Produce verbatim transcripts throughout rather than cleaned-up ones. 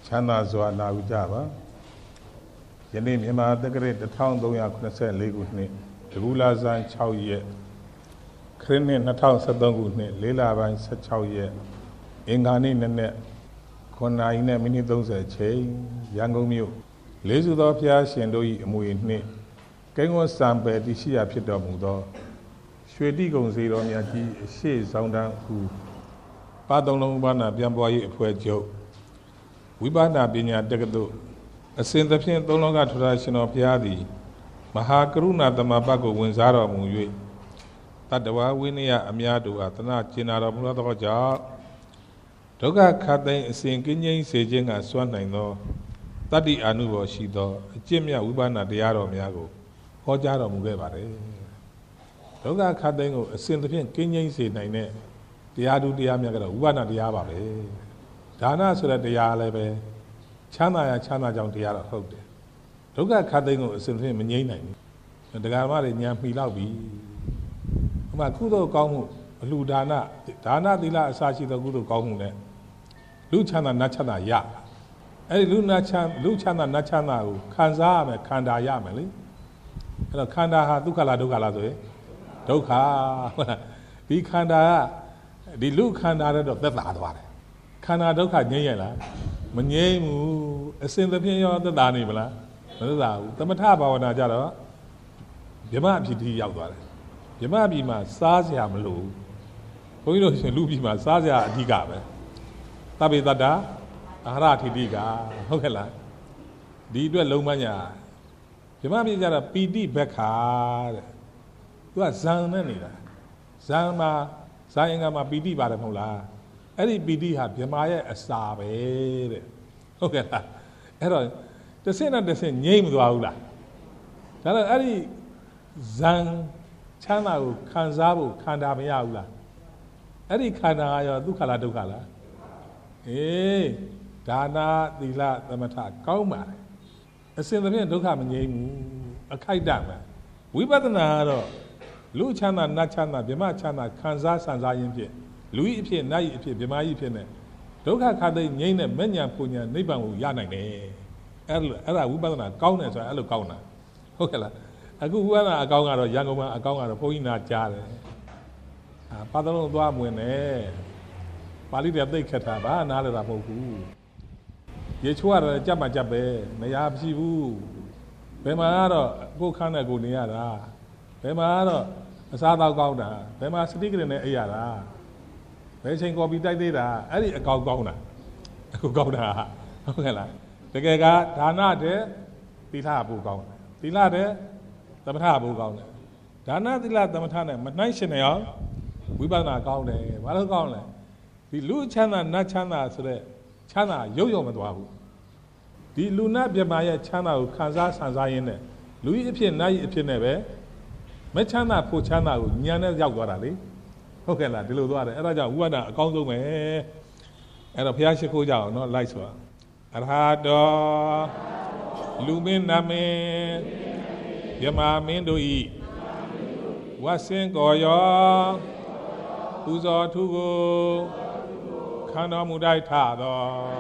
ချမ်းသာစွာနာယူကြပါယနေ့မြန်မာတက္ကရာတစ်ထောင်သုံးရာခုနှစ်ဆယ်လေးခုနှစ်တကူလာဇန်၆ရက်ခရစ်နှစ်နှစ်ထောင်ဆယ်သုံးခုနှစ်လေးလပိုင်းဆယ်၆ရက်အင်္ဂါနေ့နေ့နဲ့ခုနှစ်နာရီနဲ့မိနစ်သုံးဆယ်ချိန်ရန်ကုန်မြို့လေးစုသောဘုရားရှင်တို့၏အမွေနှင့်ကိန်းဝတ်စံပယ်တည်ရှိရာဖြစ်တော်မူသောရွှေတိကုံစေတော်မြတ်ကြီးအရှိဆောင်တန်းဟုပါသုံးလုံးဘာနာပြန်ပွားရေးအဖွဲ့ချုပ်ဝိပဿနာပညာတက္ကသိုလ်အစဉ်သဖြင့်သုံးလောကထူထာရှင်တော်ဘုရားသည်မဟာကရုဏာသမဘတ်ကိုဝင်စားတော်မူ၍တတ္တဝါဝိနည်းအများတို့အားတနာကျင်နာတော်မူသောကြောင့်ဒုက္ခခတ်သိမ်းအစဉ်ကင်းငြိမ်းစေခြင်းကစွမ်းနိုင်သောတတ္တိအာနုဘောရှိသောအကျင့်မြတ်ဝိပဿနာတရားတော်များကိုဟောကြားတော်မူခဲ့ပါတယ်ဒုက္ခခတ်သိမ်းကိုအစဉ်သဖြင့်ကင်းငြိမ်းစေနိုင်တဲ့တရားသူတရားများကတော့ဝိပဿနာတရားပါပဲဒါနဆိုတဲ့တရားလည်းပဲချမ်းသာရချမ်းသာကြောင်းတရားတော့ဟုတ်တယ်ဒုက္ခခတ်သိမ်းကိုအစဉ်သဖြင့်မငြိမ်းနိုင်ဘူးတရားဓမ္မတွေညာမှီလောက်ပြီဟိုမှာကုသိုလ်ကောင်းမှုအလှူဒါနဒါနသီလအစရှိသောကုသိုလ်ကောင်းမှုနဲ့လူချမ်းသာနတ်ချမ်းသာရအဲ့ဒီလူနတ်ချမ်းလူချမ်းသာနတ်ချမ်းသာကိုခံစားရမယ်ခန္ဓာရမယ်လေအဲ့တော့ခန္ဓာဟာဒုက္ခလားဒုက္ခလားဆိုရင်ဒုက္ခဟုတ်လားဒီခန္ဓာကဒီလူခန္ဓာတဲ့တော့သက်သာသွားတယ်ခန္ဓာဒုက္ခငြိမ်းရလားမငြိမ်းဘူးအစဉ်သဖြင့်ရောသက်သာနေမလားမသက်သာဘူးသမထဘာဝနာကြတော့ဗြဟ္မအဖြစ်တိရောက်သွားတယ်ဗြဟ္မပြည်မှာစားစရာမလိုဘုန်းကြီးတို့ရှင်လူပြည်မှာစားစရာအဓိကပဲသဗ္ဗေတ္တာအာဟာရထိတိကဟုတ်ကဲ့လားဒီအတွက်လုံးမညာဗြဟ္မပြည်ကြတော့ပီတိဘက်ခါတဲ့သူကဇံနဲ့နေတာဇံမှာဇာယင်္ဂမှာပီတိပါတယ်မဟုတ်လားအဲ့ဒီပီတိဟာဗြဟ္မာရဲ့အစာပဲတဲ့ဟုတ်ကဲ့လားအဲ့တော့တစ်ဆင့်နဲ့တစ်ဆင့်ငြိမ့်မသွားဘူးလားဒါတော့အဲ့ဒီဇံချမ်းသာကိုခံစားဖို့ခန္ဓာမရဘူးလားအဲ့ဒီခန္ဓာရောဒုက္ခလားဒုက္ခလားအေးဒါနာသီလသမထကောင်းပါတယ်အစဉ်သဖြင့်ဒုက္ခမငြိမ်းဘူးအခိုက်အတန့်ပဲဝိပဿနာကတော့လူချမ်းသာနတ်ချမ်းသာဗြဟ္မချမ်းသာခံစားဆံစားရင်းဖြင့်လူကြီးအဖြစ်နတ်ကြီးအဖြစ်ဗြဟ္မာကြီးဖြစ်နေဒုက္ခခတ်သိငြိမ်းတဲ့မဉ္ဇဉ်ပူညာနိဗ္ဗာန်ကိုရနိုင်တယ်အဲ့လိုအဲ့ဒါဝိပဿနာကောင်းတယ်ဆိုတာအဲ့လိုကောင်းတာဟုတ်ကဲ့လားအခုဝိပဿနာအကောင်းကတော့ရန်ကုန်မှာအကောင်းကတော့ဘုန်းကြီးနာကြားတယ်အာပါတော်လုံးသွားမဝင်နဲ့ပါဠိတွေသိခက်တာဘာနားလည်တာမဟုတ်ဘူးရေချိုးရတယ်ကြက်မှကြက်ပဲနေရာမရှိဘူးဘယ်မှာကတော့ကိုယ်ခန်းနဲ့ကိုယ်နေရတာဘယ်မှာကတော့အစားတောက်ကောင်းတာဘယ်မှာစတိကရနဲ့အိပ်ရတာဘယ်ချိန်ကော်ပီတိုက်သေးတာအဲ့ဒီအကောင်းကောင်းတာအခုကောင်းတာဟုတ်ကဲ့လားတကယ်ကဒါနတဲ့သီလပို့ကောင်းတယ်သီလတဲ့သမထပို့ကောင်းတယ်ဒါနသီလသမထနဲ့မနှိုင်းရှင်နေအောင်ဝိပဿနာကောင်းတယ်ဘာလို့ကောင်းလဲဒီလူချမ်းသာနတ်ချမ်းသာဆိုတဲ့ချမ်းသာရုပ်ရုံမသွားဘူးဒီလူနတ်မြတ်ရဲ့ချမ်းသာကိုခံစားဆံစားရင်းနဲ့လူကြီးအဖြစ်နတ်ကြီးအဖြစ်နဲ့ပဲမချမ်းသာဖို့ချမ်းသာကိုညံနဲ့ရောက်သွားတာလေဟုတ်ကဲ့လားဒီလိုသွားတယ်အဲ့ဒါကြောင့်ဝိပဿနာအကောင်းဆုံးပဲအဲ့တော့ဘုရားရှိခိုးကြအောင်နော်လိုက်ဆိုတာအရဟတောလူမင်းနာမင်းယမမင်းတို့ဤဝတ်စင်ကောယောပူဇော်ထုကိုခန္ဓာမူတိုက်ထသော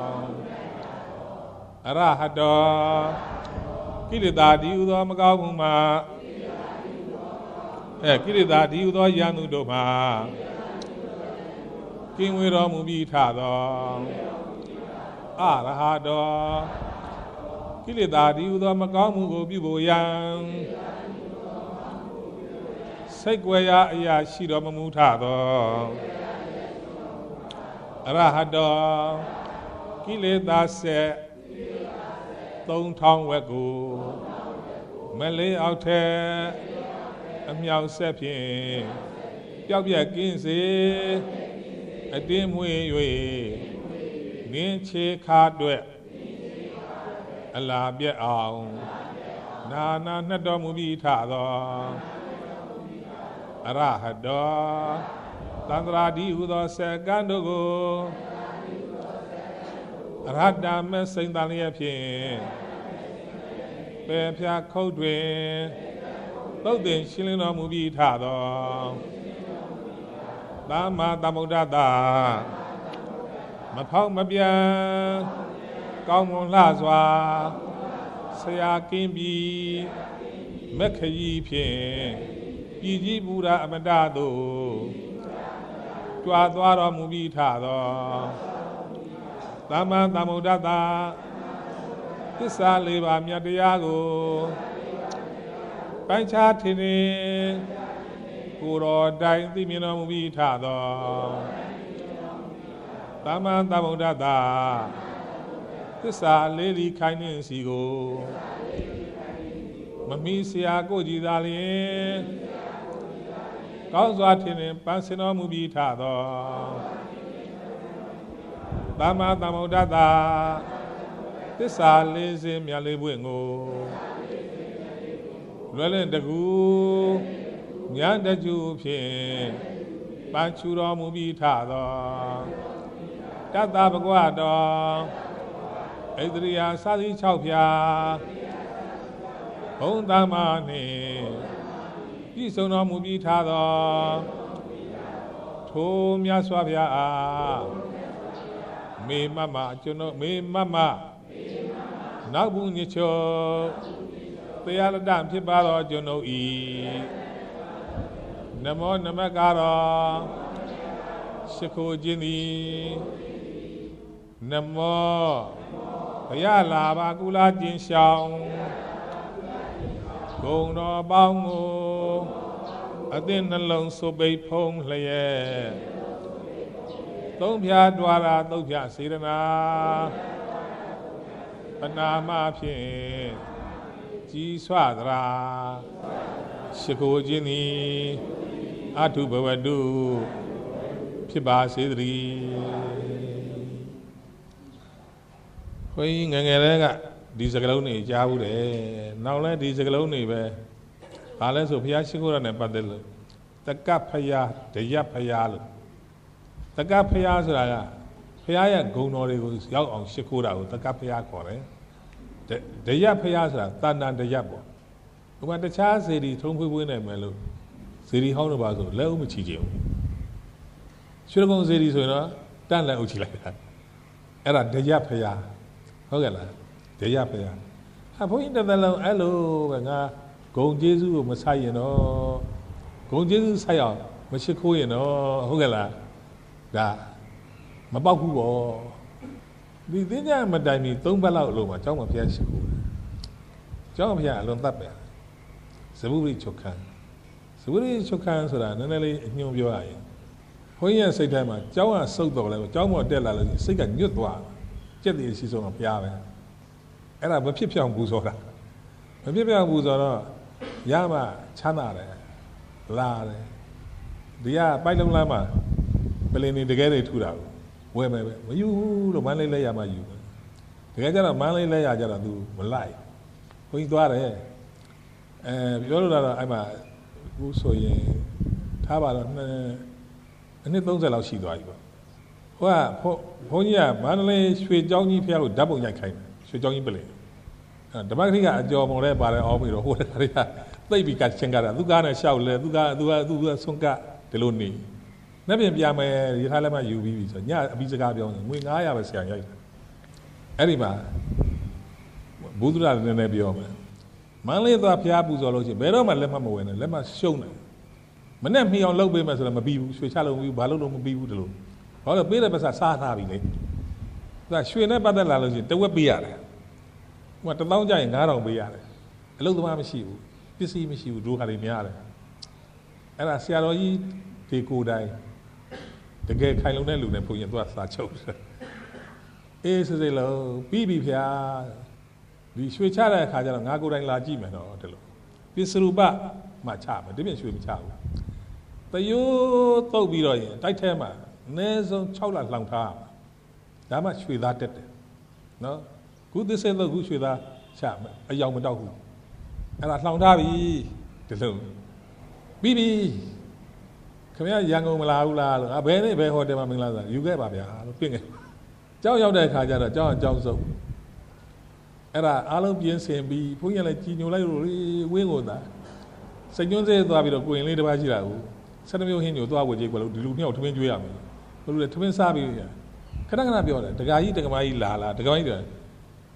အရဟတောကိလေသာဒီဥသောမကောင်းမှုမှာအဲကိလေသာဒီဥသောယန္တုတို့မှာကင်းဝေတော်မူပြီးထသောအရဟတောကိလေသာဒီဥသောမကောင်းမှုကိုပြုဖို့ယံစိတ်ကြွယ်ရာအရာရှိတော်မူထသောအရဟတောကိလေသာဆက်သုံးထောင်ဝက်ကိုမလေးအောက်ထဲအမြောက်ဆက်ဖြင့်ပျောက်ပြက်ကင်းစေအတင်းမွေ၍နင်းချေခါတွေ့အလားပြက်အောင်နာနာနှတ်တော်မူပြီးထသောအရဟတောသန္တရာဒီဟုသောစက္ကန့်တို့ကိုအရဟတမေစိန်တန်လျက်ဖြင့်ပေဖြာခုတ်တွင်သုတ်တင်ရှင်းလင်းတော်မူပြီးထသောသမ္မာသမ္ဗုဒ္ဓတမဖောက်မပြန်ကောင်းမွန်လှစွာဆရာကင်းပြီးမက်ခကြီးဖြင့်ပြည်ကြီးပူရာအမတသို့ကြွားသွားတော်မူပြီးထသောသမ္မာသမ္ဗုဒ္ဓတာသစ္စာလေးပါးမြတ်တရားကိုပိုင်းခြားထင်ထင်ကိုယ်တော်တိုင်သိမြင်တော်မူပြီးထသောသမ္မာသမ္ဗုဒ္ဓတာသစ္စာလေးဒီခိုင်းနှင့်စီကိုမမီဆရာကိုကြည်သာလျင်ကောင်းစွာထင်ထင်ပန်းစင်တော်မူပြီးထသောသမ္မာသမ္ဗုဒ္ဓတာသစ္စာလေးစင်မြတ်လေးပွင့်ကိုလွယ်လင့်တကူဉာဏ်တကျူဖြင့်ပန်းချူတော်မူပြီးထသောတတ္တဘဂဝတော်ဣန္ဒြိယစာသီ၆ဖြာဘုံသမ္မာနှင့်ပြည့်စုံတော်မူပြီးထသောထိုမြတ်စွာဘုရားအားမေမမကျွန်တော်မေမမနောက်ဘူးညချောတရားလတ္တဖြစ်ပါသောကျွန်ုပ်ဤနမောနမကာရောရှိခိုးခြင်းသည်နမောဘုရားလာပါကုလားခြင်းရှောင်းဂုံတော်ပေါင်းကိုအသင်းနှလုံးစုပ်ပိတ်ဖုံးလျက်သုံးဖြာတွာရာသုံးဖြာစေရနာပနာမဖြင့်ကြီးစွာသရာရှိခိုးခြင်းသည်အထုဘဝတုဖြစ်ပါစေတည်းခွေးငယ်ငယ်လေးကဒီစကလုံးတွေကြားဘူးတယ်နောက်လဲဒီစကလုံးတွေပဲဘာလဲဆိုဘုရားရှိခိုးရတဲ့ပတ်သက်လို့တက္ကဖယားဒယဖယားလို့တက္ကဖယားဆိုတာကဘုရားရဲ့ဂုဏ်တော်တွေကိုရောက်အောင်ရှိခိုးတာကိုတက္ကဖယားခေါ်တယ်ဒယဖယားဆိုတာတဏ္ဍဒယပေါ့ဟိုမှာတခြားစေတီထုံးဖွေးဖွေးနေမယ်လို့စေတီဟောင်းတော့ပါဆိုလက်ဦးမချီချင်ဘူးရွှေကုန်းစေတီဆိုရင်တော့တန့်လက်ဦးချီလိုက်တာအဲ့ဒါဒယဖယားဟုတ်ကဲ့လားဒယဖယားအဘုန်းကြီးတစ်သက်လုံးအဲ့လိုပဲငါဂုံကျေးဇူးကိုမဆိုင်ရင်တော့ဂုံကျေးဇူးဆိုင်အောင်မရှိခိုးရင်တော့ဟုတ်ကဲ့လားဒါမပေါက်ဘူးပေါ့ဒီသင်္ကြန်မတိုင်မီသုံးပတ်လောက်အလုံးမှာကျောင်းမှာဘုရားရှိခိုးတယ်ကျောင်းမှာဘုရားအလွန်တတ်ပဲဇဗုရိချုပ်ခန်းဇဗုရိချုပ်ခန်းဆိုတာနည်းနည်းလေးအညွှန်းပြောရရင်ဘုန်းကြီးရဲ့စိတ်ထဲမှာကျောင်းကစုပ်တော်လဲကျောင်းပေါ်တက်လာလို့စိတ်ကညွတ်သွားကြက်တည်ရှိဆုံးတော့ဘုရားပဲအဲ့ဒါမဖြစ်ပြောင်းဘူးဆိုတာမဖြစ်ပြောင်းဘူးဆိုတော့ရမှချမ်းသာတယ်လာတယ်ဒီကပိုက်လုံးလမ်းမှာပလင်နေတကယ်တွေထူတာကိုဝယ်မယ်ပဲမယူဘူးလို့မန်းလေးလဲရမှယူတယ်တကယ်ကျတော့မန်းလေးလဲရကြတော့ तू မလိုက်ဘုန်းကြီးသွားတယ်အဲပြောလို့တော့အဲ့မှာဘူးဆိုရင်ထားပါတော့နှစ်နှစ်သုံးဆယ်လောက်ရှိသွားပြီပေါ့ဟိုကဘုန်းကြီးကမန္တလေးရွှေကျောင်းကြီးဖျားကိုဓာတ်ပုံရိုက်ခိုင်းတယ်ရွှေကျောင်းကြီးပလင်အဲဓမ္မဂရိကအကျော်ပုံနဲ့ပါတယ်အောင်းပြီးတော့ဟိုတခါတည်းကသိပ်ပြီးကချင်းကြတာသူကားနဲ့ရှောက်လဲသူကသူကသူကဆွန့်ကဒီလိုနေနှစ်ပြင်ပြမယ်ရထားလက်မှယူပြီးပြီဆိုညအပြီးစကားပြောနေငွေန၅၀၀ပဲဆရာရိုက်တယ်အဲ့ဒီမှာဘုဒ္ဓရာလည်းနည်းနည်းပြောမယ်မန္တလေးသွားဖျားပူဇော်လို့ရှိရင်ဘယ်တော့မှလက်မှမဝင်နဲ့လက်မှရှုံးတယ်မနဲ့မှီအောင်လုပ်ပေးမယ်ဆိုတော့မပြီးဘူးရွှေချလို့မပြီးဘူးဘာလို့လို့မပြီးဘူးတလို့ဘာလို့ပေးတဲ့ပတ်စစားထားပြီလေသူကရွှေနဲ့ပတ်သက်လာလို့ရှိရင်တဝက်ပေးရတယ်ဟိုကတစ်သောင်းကျရင်ငါးထောင်ပေးရတယ်အလုပ်သမားမရှိဘူးပစ္စည်းမရှိဘူးဒုက္ခတွေများတယ်အဲ့ဒါဆရာတော်ကြီးဒီကိုယ်တိုင်တကယ်ခိုင်လုံတဲ့လူနဲ့ဘုရင်သူကစာချုပ်တယ်အေးစစ်စစ်လုံးပြီးပြီဗျာဒီရွှေချတဲ့အခါကျတော့ငါကိုယ်တိုင်လာကြည့်မယ်တော့ဒီလိုပစ္စရူပမှချမယ်ဒီပြင်ရွှေမချဘူးတယိုးတုတ်ပြီးတော့ရင်တိုက်ထဲမှာအနည်းဆုံး၆လလောင်ထားဒါမှရွှေသားတက်တယ်နော်ခုသစ္စေတော့ခုရွှေသားချမယ်အယောင်မတောက်ဘူးအဲ့ဒါလောင်ထားပြီဒီလိုပြီးပြီခင်ဗျာရန်ကုန်မလာဘူးလားလို့ဘယ်နေ့ဘယ်ဟိုတယ်မှာမင်္ဂလာဆောင်ယူခဲ့ပါဗျာလို့ပြင်ခဲ့ကျောင်းရောက်တဲ့အခါကျတော့ကျောင်းအကျောင်းဆုံးအဲ့ဒါအားလုံးပြင်းစင်ပြီးဘုန်းကြီးလည်းကြီးညိုလိုက်လို့ဝင်းကိုသာစိတ်ညွှန်းစေးသွားပြီးတော့ကိုရင်လေးတစ်ပါးရှိတာကိုဆက်တစ်မျိုးဟင်းညိုသွားဝေကြည့်ကွယ်လို့ဒီလူနှစ်ယောက်ထမင်းကျွေးရမယ်ဘယ်လိုလဲထမင်းစားပြီးခဏခဏပြောတယ်ဒကာကြီးဒကာမကြီးလာလာဒကာမကြီး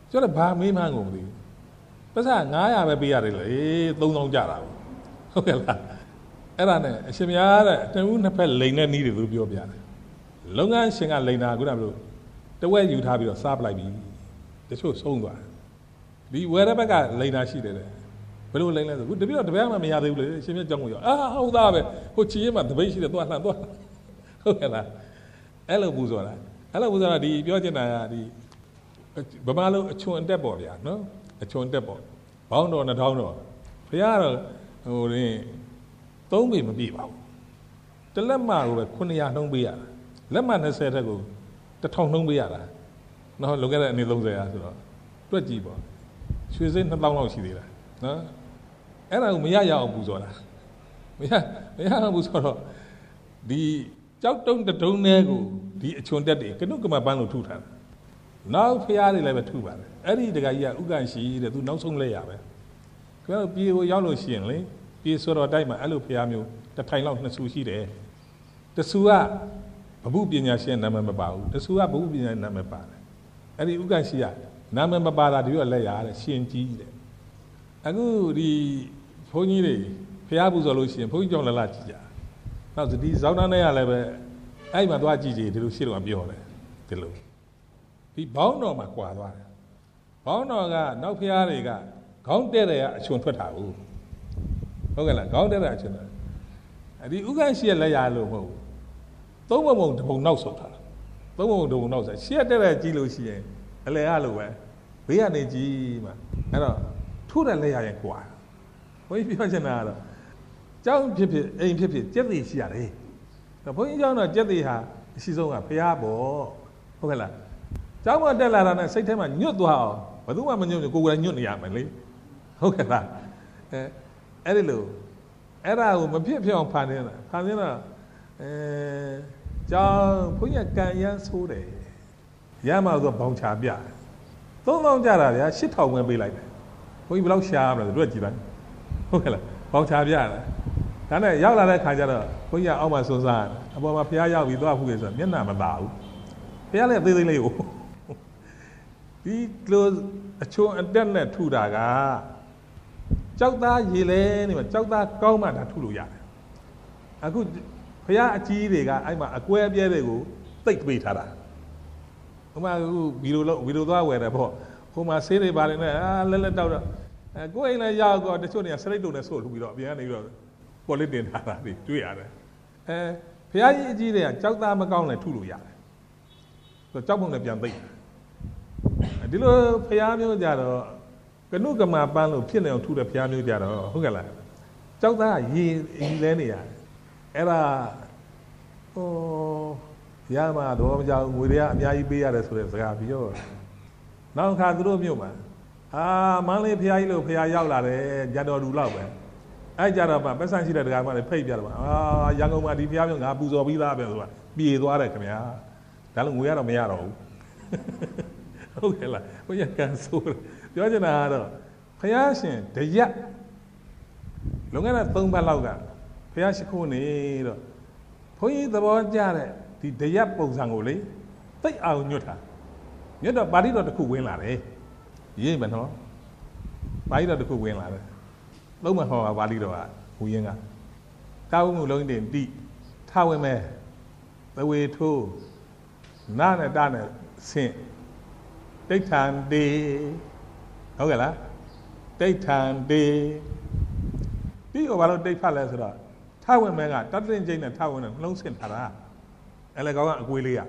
ကျတော့ဘာမေးမှန်းကိုမသိဘူးပတ်စံငါးရာပဲပေးရတယ်လေသုံးသောင်းကြတာဟုတ်ကဲ့လားအဲ့ဒါနဲ့အရှင်များတဲ့တဝူးနှစ်ဖက်လိန်တဲ့နီးတွေလို့ပြောပြတယ်လုပ်ငန်းရှင်ကလိန်တာခုနကလို့တဝက်ယူထားပြီးတော့စားပလိုက်ပြီတချို့ဆုံးသွားဒီဝယ်တဲ့ဘက်ကလိန်တာရှိတယ်တဲ့ဘယ်လိုလိန်လဲဆိုခုတပြည့်တော့တပြားမှမရသေးဘူးလေအရှင်မြတ်ကြောင်းကိုရောအာဟုတ်သားပဲဟိုချီရင်မှတပိတ်ရှိတယ်သွားလှန်သွားဟုတ်ကဲ့လားအဲ့လိုပူဇော်တာအဲ့လိုပူဇော်တာဒီပြောချင်တာကဒီဗမာလိုအချွန်အတက်ပေါ့ဗျာနော်အချွန်တက်ပေါ့ဘောင်းတော်နှစ်ထောင်တော်ဘုရားတော့ဟိုရင်းသုံးပေမပြည့်ပါဘူးတလက်မကိုပဲခုနှစ်ရာနှုံးပေးရတာလက်မနှစ်ဆယ်တက်ကိုတစ်ထောင်နှုံးပေးရတာနော်လွန်ခဲ့တဲ့အနည်းသုံးဆယ်ရာဆိုတော့တွက်ကြည့်ပေါ့ရွှေစင်းနှစ်သောင်းလောက်ရှိသေးတယ်နော်အဲ့ဒါကိုမရရအောင်ပူဇော်တာမရမရအောင်ပူဇော်တော့ဒီကြောက်တုံးတုံးနဲ့ကိုဒီအချွန်တက်တွေကနုကမပန်းလို့ထုထားတာနောက်ဖျားတွေလည်းပဲထုပါတယ်အဲ့ဒီတခါကြီးကဥက္ကန့်ရှိတဲ့သူနောက်ဆုံးလဲရပဲခင်ဗျားတို့ပြေကိုရောက်လို့ရှိရင်လေပြေဆိုတော့တိုက်မှာအဲ့လိုဖျားမျိုးတစ်ထိုင်လောက်နှစ်ဆူရှိတယ်တဆူကဘုပညာရှင်နာမည်မပါဘူးတဆူကဘုပညာနာမည်ပါတယ်အဲ့ဒီဥက္ကန့်ရှိကနာမည်မပါတာဒီတော့လက်ရတဲ့ရှင်ကြီးတဲ့အခုဒီဘုန်းကြီးတွေဖျားပူဇော်လို့ရှိရင်ဘုန်းကြီးကြောင့်လလကြည့်ကြနောက်ဒီဇောင်းတန်းနဲ့ကလည်းပဲအဲ့မှာသွားကြည့်ကြည့်ဒီလိုရှေ့တော့ပြောတယ်ဒီလိုဒီဘောင်းတော်မှာကွာသွားတယ်ဘောင်းတော်ကနောက်ဖျားတွေကခေါင်းတဲ့တယ်ကအချွန်ထွက်တာဘူးဟုတ်ကဲ့လားခေါင်းတဲ့တယ်အချွန်ထွက်အဲ့ဒီဥက္ကန့်ရှိရလက်ရလို့မဟုတ်ဘူးသုံးပုံပုံတစ်ပုံနောက်ဆုတ်ထားတာသုံးပုံပုံတစ်ပုံနောက်ဆက်ရှေ့တဲ့တယ်ကြည့်လို့ရှိရင်အလဲရလို့ပဲဘေးကနေကြည့်မှအဲ့တော့ထိုးတဲ့လက်ရရင်ကွာဘုန်းကြီးပြောချင်တာကတော့ကျောင်းဖြစ်ဖြစ်အိမ်ဖြစ်ဖြစ်ကြက်သေးရှိရတယ်ဘုန်းကြီးကျောင်းတော့ကြက်သေးဟာအရှိဆုံးကဖျားပေါ့ဟုတ်ကဲ့လားကျောင်းမတက်လာတာနဲ့စိတ်ထဲမှာညွတ်သွားအောင်ဘယ်သူမှမညွတ်ဘူးကိုယ်ကလည်းညွတ်နေရမယ်လေဟုတ်ကဲ့လားအဲအဲ့ဒီလိုအဲ့ဒါကိုမဖြစ်ဖြစ်အောင်ဖန်နေတာဖန်နေတာအဲကျောင်းဘုန်းကြီးကံရမ်းဆိုးတယ်ရမှဆိုဘောင်ချပြသုံးသောင်းကြတာဗျာရှစ်ထောင်ပဲပေးလိုက်တယ်ဘုန်းကြီးဘယ်လောက်ရှားမလဲတို့ကကြည်လိုက်ဟုတ်ကဲ့လားဘောင်ချပြတယ်ဒါနဲ့ရောက်လာတဲ့ခါကျတော့ဘုန်းကြီးကအောက်မှာစွန်းစားတယ်အပေါ်မှာဖျားရောက်ပြီးသွားဖူးရဆိုမျက်နှာမသာဘူးဖျားလည်းသေးသေးလေးကိုဒီလိုအချုံအတက်နဲ့ထုတာကကြောက်သားရေလဲနေမှာကြောက်သားကောင်းမှဒါထုလို့ရတယ်အခုဖျားအကြီးတွေကအဲ့မှာအကွဲပြဲတွေကိုတိတ်ပေးထားတာဟိုမှာအခုဗီဒီယိုလောက်ဗီဒီယိုသွားဝယ်တယ်ပေါ့ဟိုမှာဆေးတွေပါတယ်နဲ့အာလက်လက်တောက်တော့အဲကိုယ်အိမ်လည်းရောက်တော့တချို့နေရာစရိတ်တုံနဲ့ဆို့ထုတ်ပြီးတော့အပြင်ကနေပြီးတော့ပေါ်လစ်တင်ထားတာတွေတွေ့ရတယ်အဲဖျားကြီးအကြီးတွေကကြောက်သားမကောင်းလည်းထုလို့ရတယ်ဆိုတော့ကြောက်ပုံနဲ့ပြန်သိဒီလိုဖျားမျိုးကြတော့ကနုကမာပန်းလို့ဖြစ်နေအောင်ထုတဲ့ဖျားမျိုးကြတော့ဟုတ်ကဲ့လားကြောက်သားရေရေလဲနေရတယ်အဲ့ဒါဟိုရမှာတော့မကြောက်ငွေတွေကအများကြီးပေးရတယ်ဆိုတဲ့စကားပြောနောက်ခါသူတို့မြို့မှာအာမန်းလေးဖျားကြီးလို့ဖျားရောက်လာတယ်ကြတော်လူလောက်ပဲအဲ့ကြတော့မှပတ်စံရှိတဲ့တကားမှလည်းဖိတ်ပြတယ်မှာအာရန်ကုန်မှာဒီဖျားမျိုးငါပူဇော်ပြီးသားပဲဆိုတာပြေသွားတယ်ခင်ဗျာဒါလို့ငွေရတော့မရတော့ဘူးဟုတ်ကဲ့လားဘုရားကန်ဆိုးပြောချင်တာကတော့ဖျားရှင်တရက်လွန်ခဲ့တဲ့သုံးပတ်လောက်ကဖျားရှိခိုးနေတော့ဘုန်းကြီးသဘောကျတဲ့ဒီတရက်ပုံစံကိုလေသိအောင်ညွတ်တာညွတ်တော့ပါဠိတော်တစ်ခုဝင်လာတယ်ရေးမယ်နော်ပါဠိတော်တစ်ခုဝင်လာတယ်လုံးမဟောပါဠိတော်ကဟူရင်းကတာဝမှုလုံးတင်တိထဝင်မဲ့သဝေထိုးနာနဲ့တာနဲ့ဆင့်တိဋ္ဌံတေဟုတ်ကဲ့လားတိဋ္ဌံတေပြီးတော့ဘာလို့တိဋ္ဌလဲဆိုတော့ထဝင်မဲ့ကတတ်တင်ကျိန်းနဲ့ထဝင်နဲ့နှလုံးဆင့်ထားတာအဲ့လေကောင်ကအကွေးလေးရ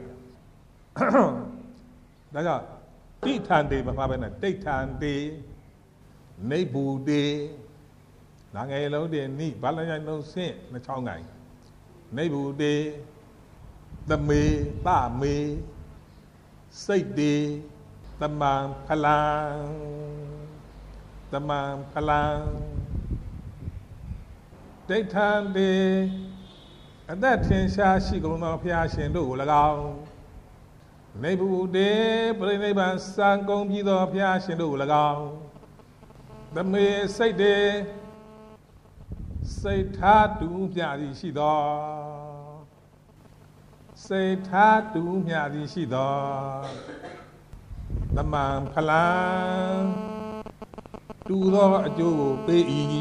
ဒါကြောင့်တိဋ္ဌံတေမဖားပဲနဲ့တိဋ္ဌံတေနေဘူတေနာငယ်လုံးတင်နိဘာလညိုင်လုံးဆင့်နှချောင်းငိုင်နေဘူတေသမေသမေစိတ်တေတမံဖလံတမံဖလံဒိဋ္ဌံတေအသက်ထင်ရှားရှိကုန်သောဘုရားရှင်တို့ကို၎င်းနေဘူတေပြိဋိဘံစံကုန်ပြီးသောဘုရားရှင်တို့ကို၎င်းသမေစိတ်တေစိတ်ထားတူမြသည်ရှိသောစိတ်ထားတူမြသည်ရှိသောတသမံဖလံတူသောအကျိုးကိုပေး၏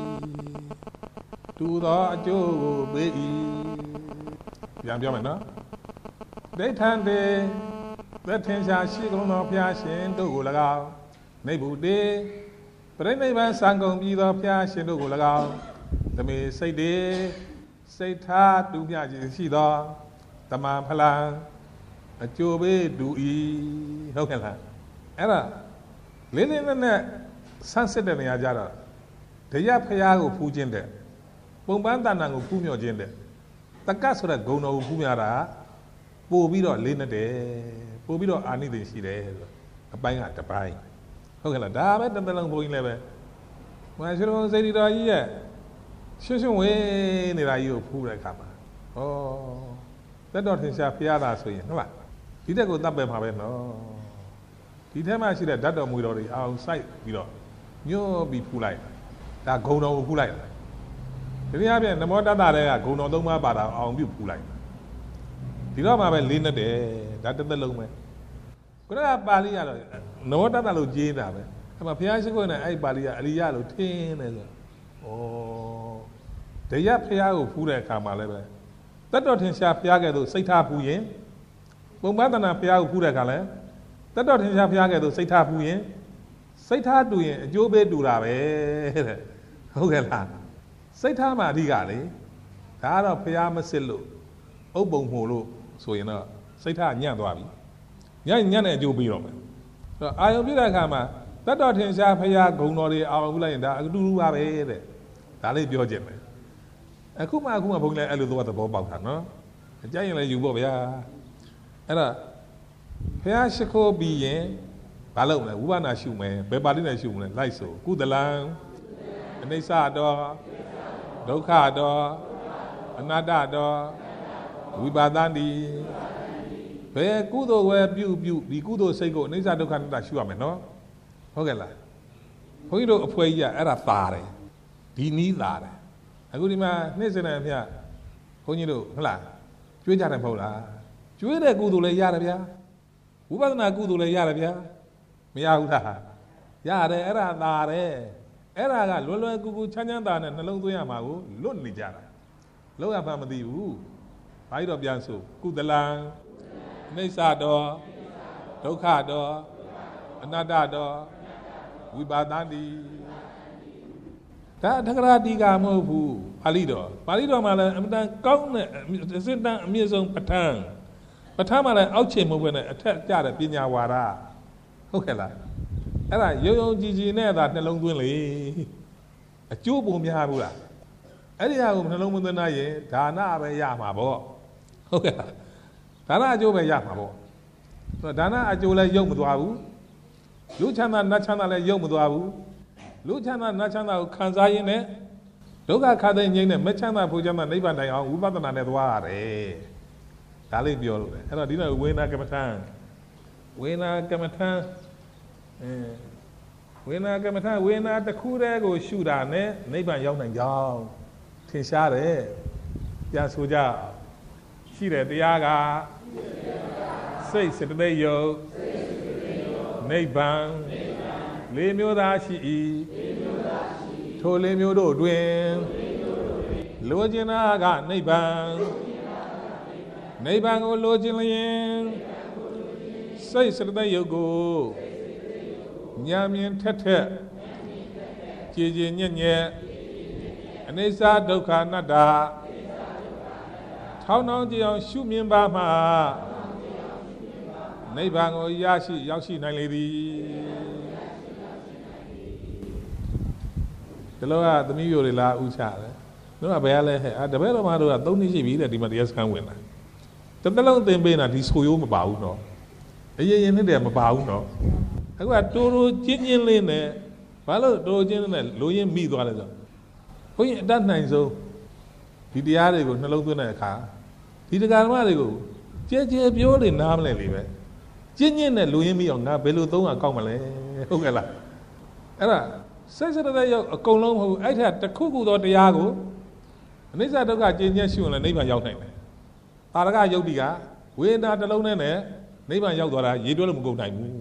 တူသောအကျိုးကိုပေး၏ပြန်ပြောမယ်နော်ဒိဋ္ဌံတေသက်ထင်ရှားရှိကုန်သောဘုရားရှင်တို့ကို၎င်းနိဗ္ဗုတေပြိဋိဘံစံကုန်ပြီးသောဘုရားရှင်တို့ကို၎င်းသမေစိတ်တေစိတ်ထားတူမြခြင်းရှိသောသမံဖလံအကျိုးပေးတူ၏ဟုတ်ကဲ့လားအဲ့ဒါလေးလေးနက်နက်ဆန်းစစ်တဲ့နေရာကြတော့တရားဖရာကိုဖူးခြင်းတဲ့ပုံပန်းတဏ္ဍာကိုဖူးမြော်ခြင်းတဲ့တက္ကဆိုတဲ့ဂုဏ်တော်ကိုဖူးမြော်တာပို့ပြီးတော့လေးနဲ့တယ်ပို့ပြီးတော့အာနိသင်ရှိတယ်ဆိုအပိုင်းကတစ်ပိုင်းဟုတ်ကဲ့လားဒါပဲတန်တလုံးဘုန်းကြီးလည်းပဲမဟာရှိတော်စေတီတော်ကြီးရဲ့ရှင်းရှင်းဝေးနေတာကြီးကိုဖူးတဲ့အခါမှာဩသက်တော်ထင်ရှားဖရာသာဆိုရင်ဟုတ်လားဒီတက်ကိုတတ်ပဲမှာပဲနော်ဒီထဲမှာရှိတဲ့ဓာတ်တော်မူတော်တွေအောင်စိုက်ပြီးတော့ညှို့ပြီးဖူးလိုက်ဒါဂုံတော်ကိုဖူးလိုက်တာဒီနေ့အပြင်နမောတတ္တတွေကဂုံတော်သုံးပါးပါတာအောင်ပြုဖူးလိုက်ဒီတော့မှပဲလေးနဲ့တယ်ဒါတစ်သက်လုံးပဲခုနကပါဠိရတော့နမောတတ္တလို့ကြေးတာပဲအဲ့မှာဘုရားရှိခိုးနေအဲ့ပါဠိကအရိယလို့ထင်းနေဆိုဩတရားဘုရားကိုဖူးတဲ့အခါမှာလည်းပဲသက်တော်ထင်ရှားဘုရားကဲ့သို့စိတ်ထားဖူးရင်ပုံပန်းတဏ္ဍာဘုရားကိုဖူးတဲ့အခါလည်းသက်တော်ထင်ရှားဘုရားကဲ့သို့စိတ်ထားဖူးရင်စိတ်ထားတူရင်အကျိုးပေးတူတာပဲတဲ့ဟုတ်ကဲ့လားစိတ်ထားမှအဓိကလေဒါကတော့ဘုရားမစစ်လို့ဥပ္ပုံမှုလို့ဆိုရင်တော့စိတ်ထားညံ့သွားပြီညံ့ညံ့တဲ့အကျိုးပေးတော့မယ်ဆိုတော့အာယုံပြတဲ့အခါမှာသက်တော်ထင်ရှားဘုရားဂုဏ်တော်တွေအာယုံပြလိုက်ရင်ဒါအတူတူပါပဲတဲ့ဒါလေးပြောခြင်းပဲအခုမှအခုမှဘုန်းကြီးလည်းအဲ့လိုသဘောပေါက်တာနော်အကြိုက်ရင်လည်းယူဖို့ဗျာအဲ့ဒါဘုရားရှိခိုးပြီးရင်ဘာလုပ်မလဲဝိပဿနာရှုမယ်ဘယ်ပါဠိနဲ့ရှုမလဲလိုက်ဆိုကုသလံအနိစ္စတောဒုက္ခတောအနတ္တတောဝိပါဒန္တိဘယ်ကုသိုလ်ဝဲပြုပြုဒီကုသိုလ်စိတ်ကိုအနိစ္စဒုက္ခအနတ္တရှုရမယ်နော်ဟုတ်ကဲ့လားဘုန်းကြီးတို့အဖွဲကြီးကအဲ့ဒါသာတယ်ဒီနီးသာတယ်အခုဒီမှာနေ့စဉ်နဲ့အမျှဘုန်းကြီးတို့ဟုတ်လားကျွေးကြတယ်မဟုတ်လားကျွေးတဲ့ကုသိုလ်လည်းရတယ်ဗျာဝိပဿနာကုသိုလ်လည်းရတယ်ဗျာမရဘူးလားရတယ်အဲ့ဒါသာတယ်အဲ့ဒါကလွယ်လွယ်ကူကူချမ်းချမ်းသာနဲ့နှလုံးသွင်းရမှာကိုလွတ်နေကြတာလုံးဝမှမသိဘူးဘာလို့တော့ပြန်ဆိုကုသလံအိဋ္ဌတောဒုက္ခတောအနတ္တတောဝိပါဒန္တိဒါအထကရာတိကမဟုတ်ဘူးပါဠိတော်ပါဠိတော်မှာလည်းအမှန်တန်ကောင်းတဲ့အစစ်တမ်းအမြင့်ဆုံးပဋ္ဌာန်းပဋ္ဌာန်းမှာလည်းအောက်ခြေမဟုတ်ဘဲနဲ့အထက်ကျတဲ့ပညာဝါဒဟုတ်ကဲ့လားအဲ့ဒါရုံရုံကြည်ကြည်နဲ့သာနှလုံးသွင်းလေအကျိုးပုံများဘူးလားအဲ့ဒီဟာကိုနှလုံးမသွင်းနိုင်ရင်ဒါနပဲရမှာပေါ့ဟုတ်ကဲ့လားဒါနအကျိုးပဲရမှာပေါ့ဒါနအကျိုးလည်းရုပ်မသွားဘူးလူချမ်းသာနတ်ချမ်းသာလည်းရုပ်မသွားဘူးလူချမ်းသာနတ်ချမ်းသာကိုခံစားရင်းနဲ့ဒုက္ခခါတဲ့ငြိမ်းနဲ့မချမ်းသာဖို့ချမ်းသာနိဗ္ဗာန်တိုင်အောင်ဝိပဿနာနဲ့သွားရတယ်ဒါလေးပြောလို့လေအဲ့တော့ဒီနေ့ဝေနာကမ္မထံဝေနာကမ္မထံအဲဝေနာကမ္မထံဝေနာတစ်ခုတည်းကိုရှုတာနဲ့နိဗ္ဗာန်ရောက်နိုင်ကြောင်းထင်ရှားတယ်ပြန်ဆိုကြရှိတယ်တရားကစိတ်စေတသိက်ယုတ်နိဗ္ဗာန်လေးမျိုးသာရှိ၏ထိုလေးမျိုးတို့တွင်လိုချင်တာကနိဗ္ဗာန်နိဗ္ဗာန်ကိုလိုချင်လျင်စိတ်စေတသိက်ယုတ်ကိုဉာဏ်မြင်ထက်ထက်ကြည်ကြည်ညက်ညက်အနိစ္စဒုက္ခအနတ္တထောင်းထောင်းကြည်အောင်ရှုမြင်ပါမှနိဗ္ဗာန်ကိုရရှိရောက်ရှိနိုင်လေသည်ဒီလိုကသမီးမျိုးတွေလာဥချတယ်တို့ကဘယ်ကလဲဟဲ့အာတပည့်တော်မတို့ကသုံးနှစ်ရှိပြီတဲ့ဒီမှာတရားစခန်းဝင်တာတစ်သက်လုံးသင်ပေးတာဒီဆိုရိုးမပါဘူးနော်အရင်ရင်နှစ်တည်းမပါဘူးနော်အခုကတိုးတိုးချင်းချင်းလေးနဲ့ဘာလို့တိုးချင်းနဲ့လိုရင်းမိသွားလဲဆိုဘုန်းကြီးအတတ်နိုင်ဆုံးဒီတရားတွေကိုနှလုံးသွင်းတဲ့အခါဒီတရားဓမ္မတွေကိုကြဲကြဲပြောနေနားမလဲလေပဲချင်းချင်းနဲ့လိုရင်းမိအောင်ငါဘယ်လိုသုံးတာကောက်မလဲဟုတ်ကဲ့လားအဲ့ဒါစိတ်စရတဲ့ရောက်အကုန်လုံးမဟုတ်အဲ့ထက်တစ်ခုခုသောတရားကိုအနိစ္စဒုက္ခကျင့်ချက်ရှိရင်လည်းနိဗ္ဗာန်ရောက်နိုင်တယ်။တာရကယုတ်တိကဝေဒနာတစ်လုံးနဲ့နိဗ္ဗာန်ရောက်သွားတာရေတွဲလို့မကုန်နိုင်ဘူး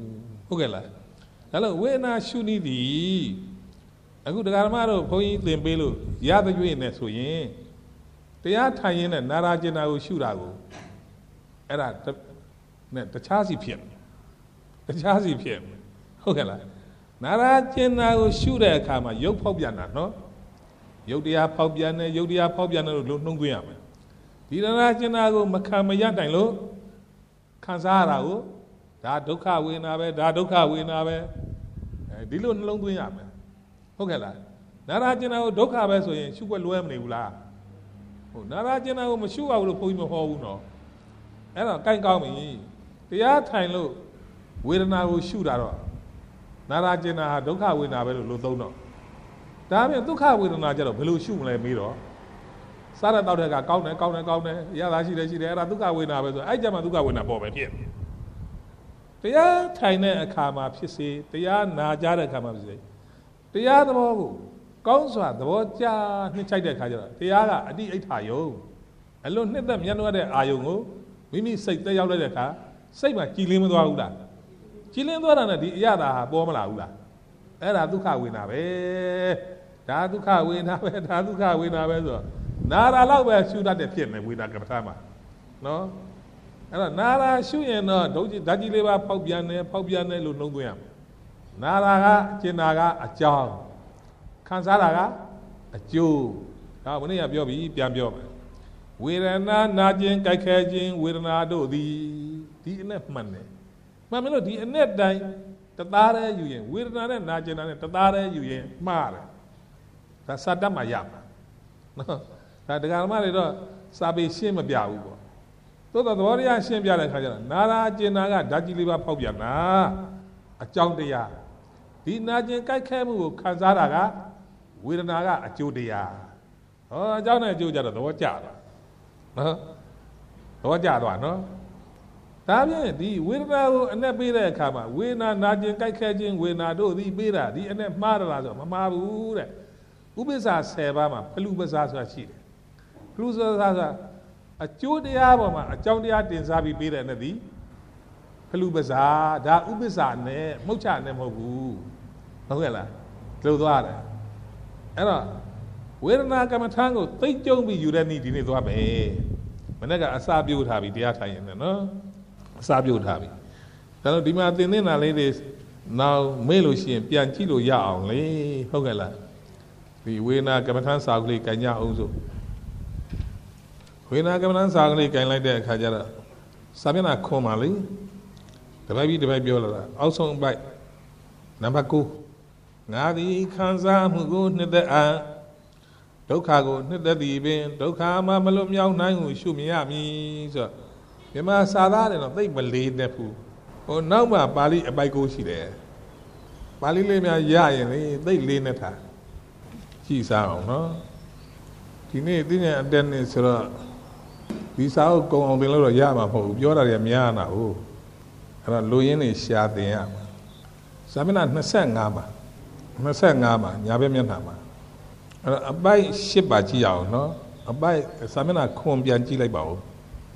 ဟုတ်ကဲ့လားဒါလို့ဝေဒနာရှုနည်းသည်အခုတရားဓမ္မတို့ဘုန်းကြီးသင်ပေးလို့ရတဲ့ကျွေးနေဆိုရင်တရားထိုင်ရင်းနဲ့နာရာကျင်နာကိုရှုတာကိုအဲ့ဒါနဲ့တခြားစီဖြစ်တခြားစီဖြစ်ဟုတ်ကဲ့လားနာရာကျင်နာကိုရှုတဲ့အခါမှာရုပ်ဖောက်ပြန်တာနော်ရုပ်တရားဖောက်ပြန်တယ်ရုပ်တရားဖောက်ပြန်တယ်လို့နှုံးသွင်းရမယ်ဒီနာရာကျင်နာကိုမခံမရတိုင်လို့ခံစားရတာကိုဒါဒုက္ခဝေဒနာပဲဒါဒုက္ခဝေဒနာပဲအဲဒီလိုနှလုံးသွင်းရမယ်ဟုတ်ကဲ့လားနာရာကျင်နာကိုဒုက္ခပဲဆိုရင်ရှုွက်လွဲမနေဘူးလားဟုတ်နာရာကျင်နာကိုမရှုရဘူးလို့ဘုန်းကြီးမဟောဘူးနော်အဲ့တော့ကိုင်ကောင်းပြီတရားထိုင်လို့ဝေဒနာကိုရှုတာတော့နာရာကျင်နာဟာဒုက္ခဝေဒနာပဲလို့လို့သုံးတော့ဒါပြင်ဒုက္ခဝေဒနာကြတော့ဘယ်လိုရှုမလဲမေးတော့စားတဲ့တောက်တဲ့ကကောင်းတယ်ကောင်းတယ်ကောင်းတယ်ရတာရှိတယ်ရှိတယ်အဲ့ဒါဒုက္ခဝေဒနာပဲဆိုအဲ့ကြမှာဒုက္ခဝေဒနာပေါ်ပဲဖြစ်တရားထိုင်တဲ့အခါမှာဖြစ်စေတရားနာကြတဲ့အခါမှာဖြစ်စေတရားသဘောကိုကောင်းစွာသဘောကျနှစ်ချိုက်တဲ့အခါကျတော့တရားကအတိအိဋ္ဌာယုံအလွန်နှစ်သက်မြတ်လွတ်တဲ့အာယုံကိုမိမိစိတ်သက်ရောက်တဲ့အခါစိတ်မှာကြည်လင်းမသွားဘူးလားကြည်လင်းသွားတာနဲ့ဒီအရသာဟာပေါ်မလာဘူးလားအဲ့ဒါဒုက္ခဝေဒနာပဲဒါဒုက္ခဝေဒနာပဲဒါဒုက္ခဝေဒနာပဲဆိုတော့နာရာလောက်ပဲရှုတတ်တဲ့ဖြစ်နေဝေဒနာကမ္မထာမှာနော်အဲ့တော့နာရာရှုရင်တော့ဒုဓာတ်ကြီးလေးပါဖောက်ပြန်တယ်ဖောက်ပြန်တယ်လို့နှုံးသွင်းရမယ်နာရာကအကျဉ်းနာကအကြောင်းခံစားတာကအကျိုးဒါမနေ့ကပြောပြီးပြန်ပြောမယ်ဝေဒနာနာခြင်းကြိုက်ခဲခြင်းဝေဒနာတို့သည်ဒီအနဲ့မှန်တယ်မှန်မလို့ဒီအနဲ့တိုင်းတသားတည်းယူရင်ဝေဒနာနဲ့နာခြင်းနဲ့တသားတည်းယူရင်မှားတယ်ဒါစတတ်မှရမှာနော်ဒါတရားဓမ္မတွေတော့စာပေရှင်းမပြဘူးပေါ့သို့တော်သဘောတရားရှင်းပြတဲ့အခါကျတော့နာရာကျင်နာကဓာတ်ကြီးလေးပါဖောက်ပြန်တာအကြောင်းတရားဒီနာကျင်ကြိုက်ခဲမှုကိုခံစားတာကဝေဒနာကအကျိုးတရားဟောအကြောင်းနဲ့အကျိုးကြတော့သဘောကျတာနော်သဘောကျသွားနော်ဒါဖြင့်ဒီဝေဒနာကိုအနဲ့ပေးတဲ့အခါမှာဝေဒနာနာကျင်ကြိုက်ခဲခြင်းဝေဒနာတို့သည်ပေးတာဒီအနဲ့မှားရလားဆိုမမှားဘူးတဲ့ဥပိ္ပစာဆယ်ပါးမှာဖလူပစာဆိုတာရှိတယ်ဖလူပစာဆိုတာအကျိုးတရားပေါ်မှာအကြောင်းတရားတင်စားပြီးပေးတဲ့နဲ့ဒီဖလူပစာဒါဥပိ္ပစာနဲ့မှုတ်ချနဲ့မဟုတ်ဘူးဟုတ်ကဲ့လားလှုပ်သွားတယ်အဲ့တော့ဝေဒနာကမ္မထာကိုသိကြုံပြီးယူတဲ့နေ့ဒီနေ့သွားမယ်မနေ့ကအစာပြုတ်ထားပြီးတရားထိုင်ရင်နော်အစာပြုတ်ထားပြီးဒါတော့ဒီမှာသင်သင်တာလေးတွေနောက်မေ့လို့ရှိရင်ပြန်ကြည့်လို့ရအောင်လေဟုတ်ကဲ့လားဒီဝေဒနာကမ္မထာစာကလေးကြင်ကြအောင်ဆိုဝေဒနာကမ္မထာစာကလေးကြင်လိုက်တဲ့အခါကျတော့စာမျက်နှာခွန်ပါလေတပိုက်ပြီးတပိုက်ပြောလာတာအောက်ဆုံးအပိုက်နံပါတ်၉ငါသည်ခံစားမှုကိုနှစ်သက်အံဒုက္ခကိုနှစ်သက်သည်ပင်ဒုက္ခမှမလွတ်မြောက်နိုင်ဟုရှုမြင်ရမည်ဆိုတော့မြန်မာစာသားတယ်တော့သိပ်မလေးနဲ့ဘူးဟိုနောက်မှပါဠိအပိုက်ကိုရှိတယ်ပါဠိလေးများရရင်လေသိပ်လေးနဲ့ထားကြည့်စားအောင်နော်ဒီနေ့သိနေအတက်နေဆိုတော့ဒီစာအုပ်ကုံအောင်တင်လို့တော့ရမှာမဟုတ်ဘူးပြောတာတွေများနာဟုတ်အဲ့တော့လူရင်းတွေရှားတင်ရမှာစာမျက်နှာနှစ်ဆယ့်ငါးပါနှစ်ဆယ့်ငါးပါညာဘက်မျက်နှာမှာအဲ့တော့အပိုက်ရှစ်ပါကြည့်ရအောင်နော်အပိုက်စာမျက်နှာခွန်ပြန်ကြည့်လိုက်ပါဦး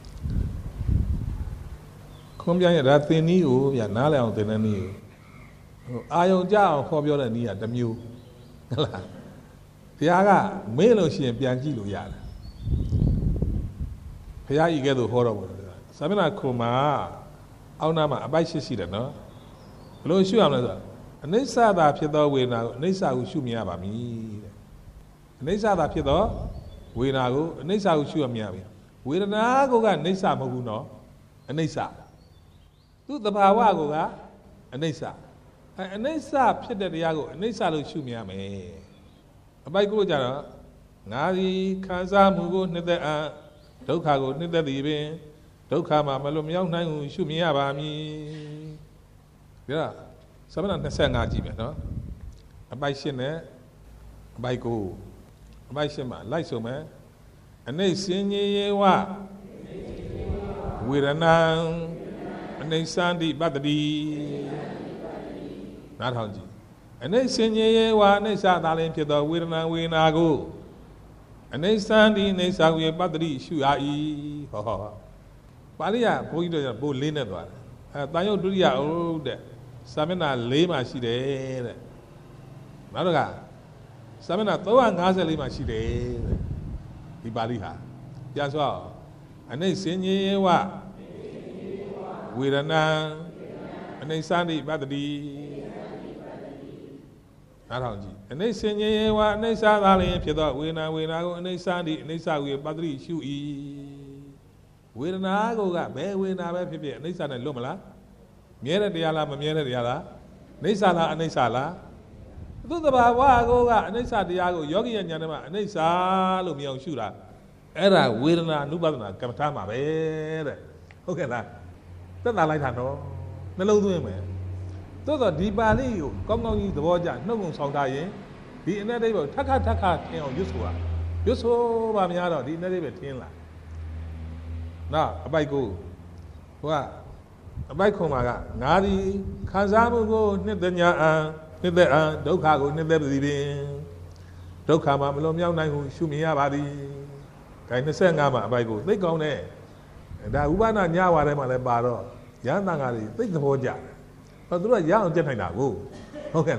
ခွန်ပြန်ရတာသင်နည်းကိုဗျာနားလည်အောင်သင်တဲ့နည်းကိုဟိုအာယုံကြအောင်ခေါ်ပြောတဲ့နည်းကတစ်မျိုးဟုတ်လားတရားကမေ့လို့ရှိရင်ပြန်ကြည့်လို့ရတယ်ဘုရားကြီးကဲ့သို့ဟောတော့ဘူးစာမျက်နှာခွန်မှာအောက်နားမှာအပိုက်ရှစ်ရှိတယ်နော်ဘယ်လိုရှုရမလဲဆိုတော့အနိစ္စသာဖြစ်သောဝေဒနာကိုအနိစ္စကိုရှုမြင်ရပါမည်တဲ့အနိစ္စသာဖြစ်သောဝေဒနာကိုအနိစ္စကိုရှုရမြင်ရပြီဝေဒနာကိုကအနိစ္စမဟုတ်ဘူးနော်အနိစ္စသူ့သဘာဝကိုကအနိစ္စအဲအနိစ္စဖြစ်တဲ့တရားကိုအနိစ္စလို့ရှုမြင်ရမယ်အပိုက်ကိုကြတော့ငါသည်ခံစားမှုကိုနှစ်သက်အံဒုက္ခကိုနှစ်သက်သည်ပင်ဒုက္ခမှာမလွတ်မြောက်နိုင်ဘူးရှုမြင်ရပါမည်ဒါစမနာနှစ်ဆယ့်ငါကြည့်မယ်နော်အပိုက်ရှင်းနဲ့အပိုက်ကိုအပိုက်ရှင်းမှာလိုက်ဆုံးမယ်အနိစ္စဉ္ဇေယဝဝေရဏံအနိစ္စန္တိပတ္တိနားထောင်ကြည့်အနိစ္စဉ္ဇေယဝအနိစ္စသာလင်ဖြစ်သောဝေဒနာဝေဒနာကိုအနိစ္စန္တိအနိစ္စဝေပတ္တိရှုရ၏ဟောဟောပါဠိကဘုန်းကြီးတို့ကဘိုးလေးနဲ့သွားတယ်အဲတန်ရုပ်ဒုတိယဟုတ်တဲ့ Samina lema she did. Naga Samina Toa Nazalima she did. The Baliha. Yes, well. And they sing ye what? With a na and they sandy battery. And they sing ye what? And they saw Allie if you thought when I went out and they sandy and they saw we battery shoe e. With an ago got bad when I have it. And they said Lumala. Miera diala, Miera diala. Nisala and Nisala. Do the Bago and they saw Diago, Yogi and Yanama and they saw Lumio Shura. Era Wirna, Nubana, Kamatama, Bed. Okay, that. That's not like that, no. Mellow women. Those are deep valley, come on, the Voja, no one saw dying. The inedible Taka Taka, Yusua. Yusu Bamiado, the inedible Tinla. Now, a bike go. What? A bike Komaga, Nadi, Kazamu go, Nidanya, Nidda, Dokago, Nidda, Dokama, Melomia, Shumia Badi. Kind of saying, I'm a go. They go there. And that Ubana Yawa, I'm a baro. Yanangari, think the whole jar. But do a young gentleman. Okay,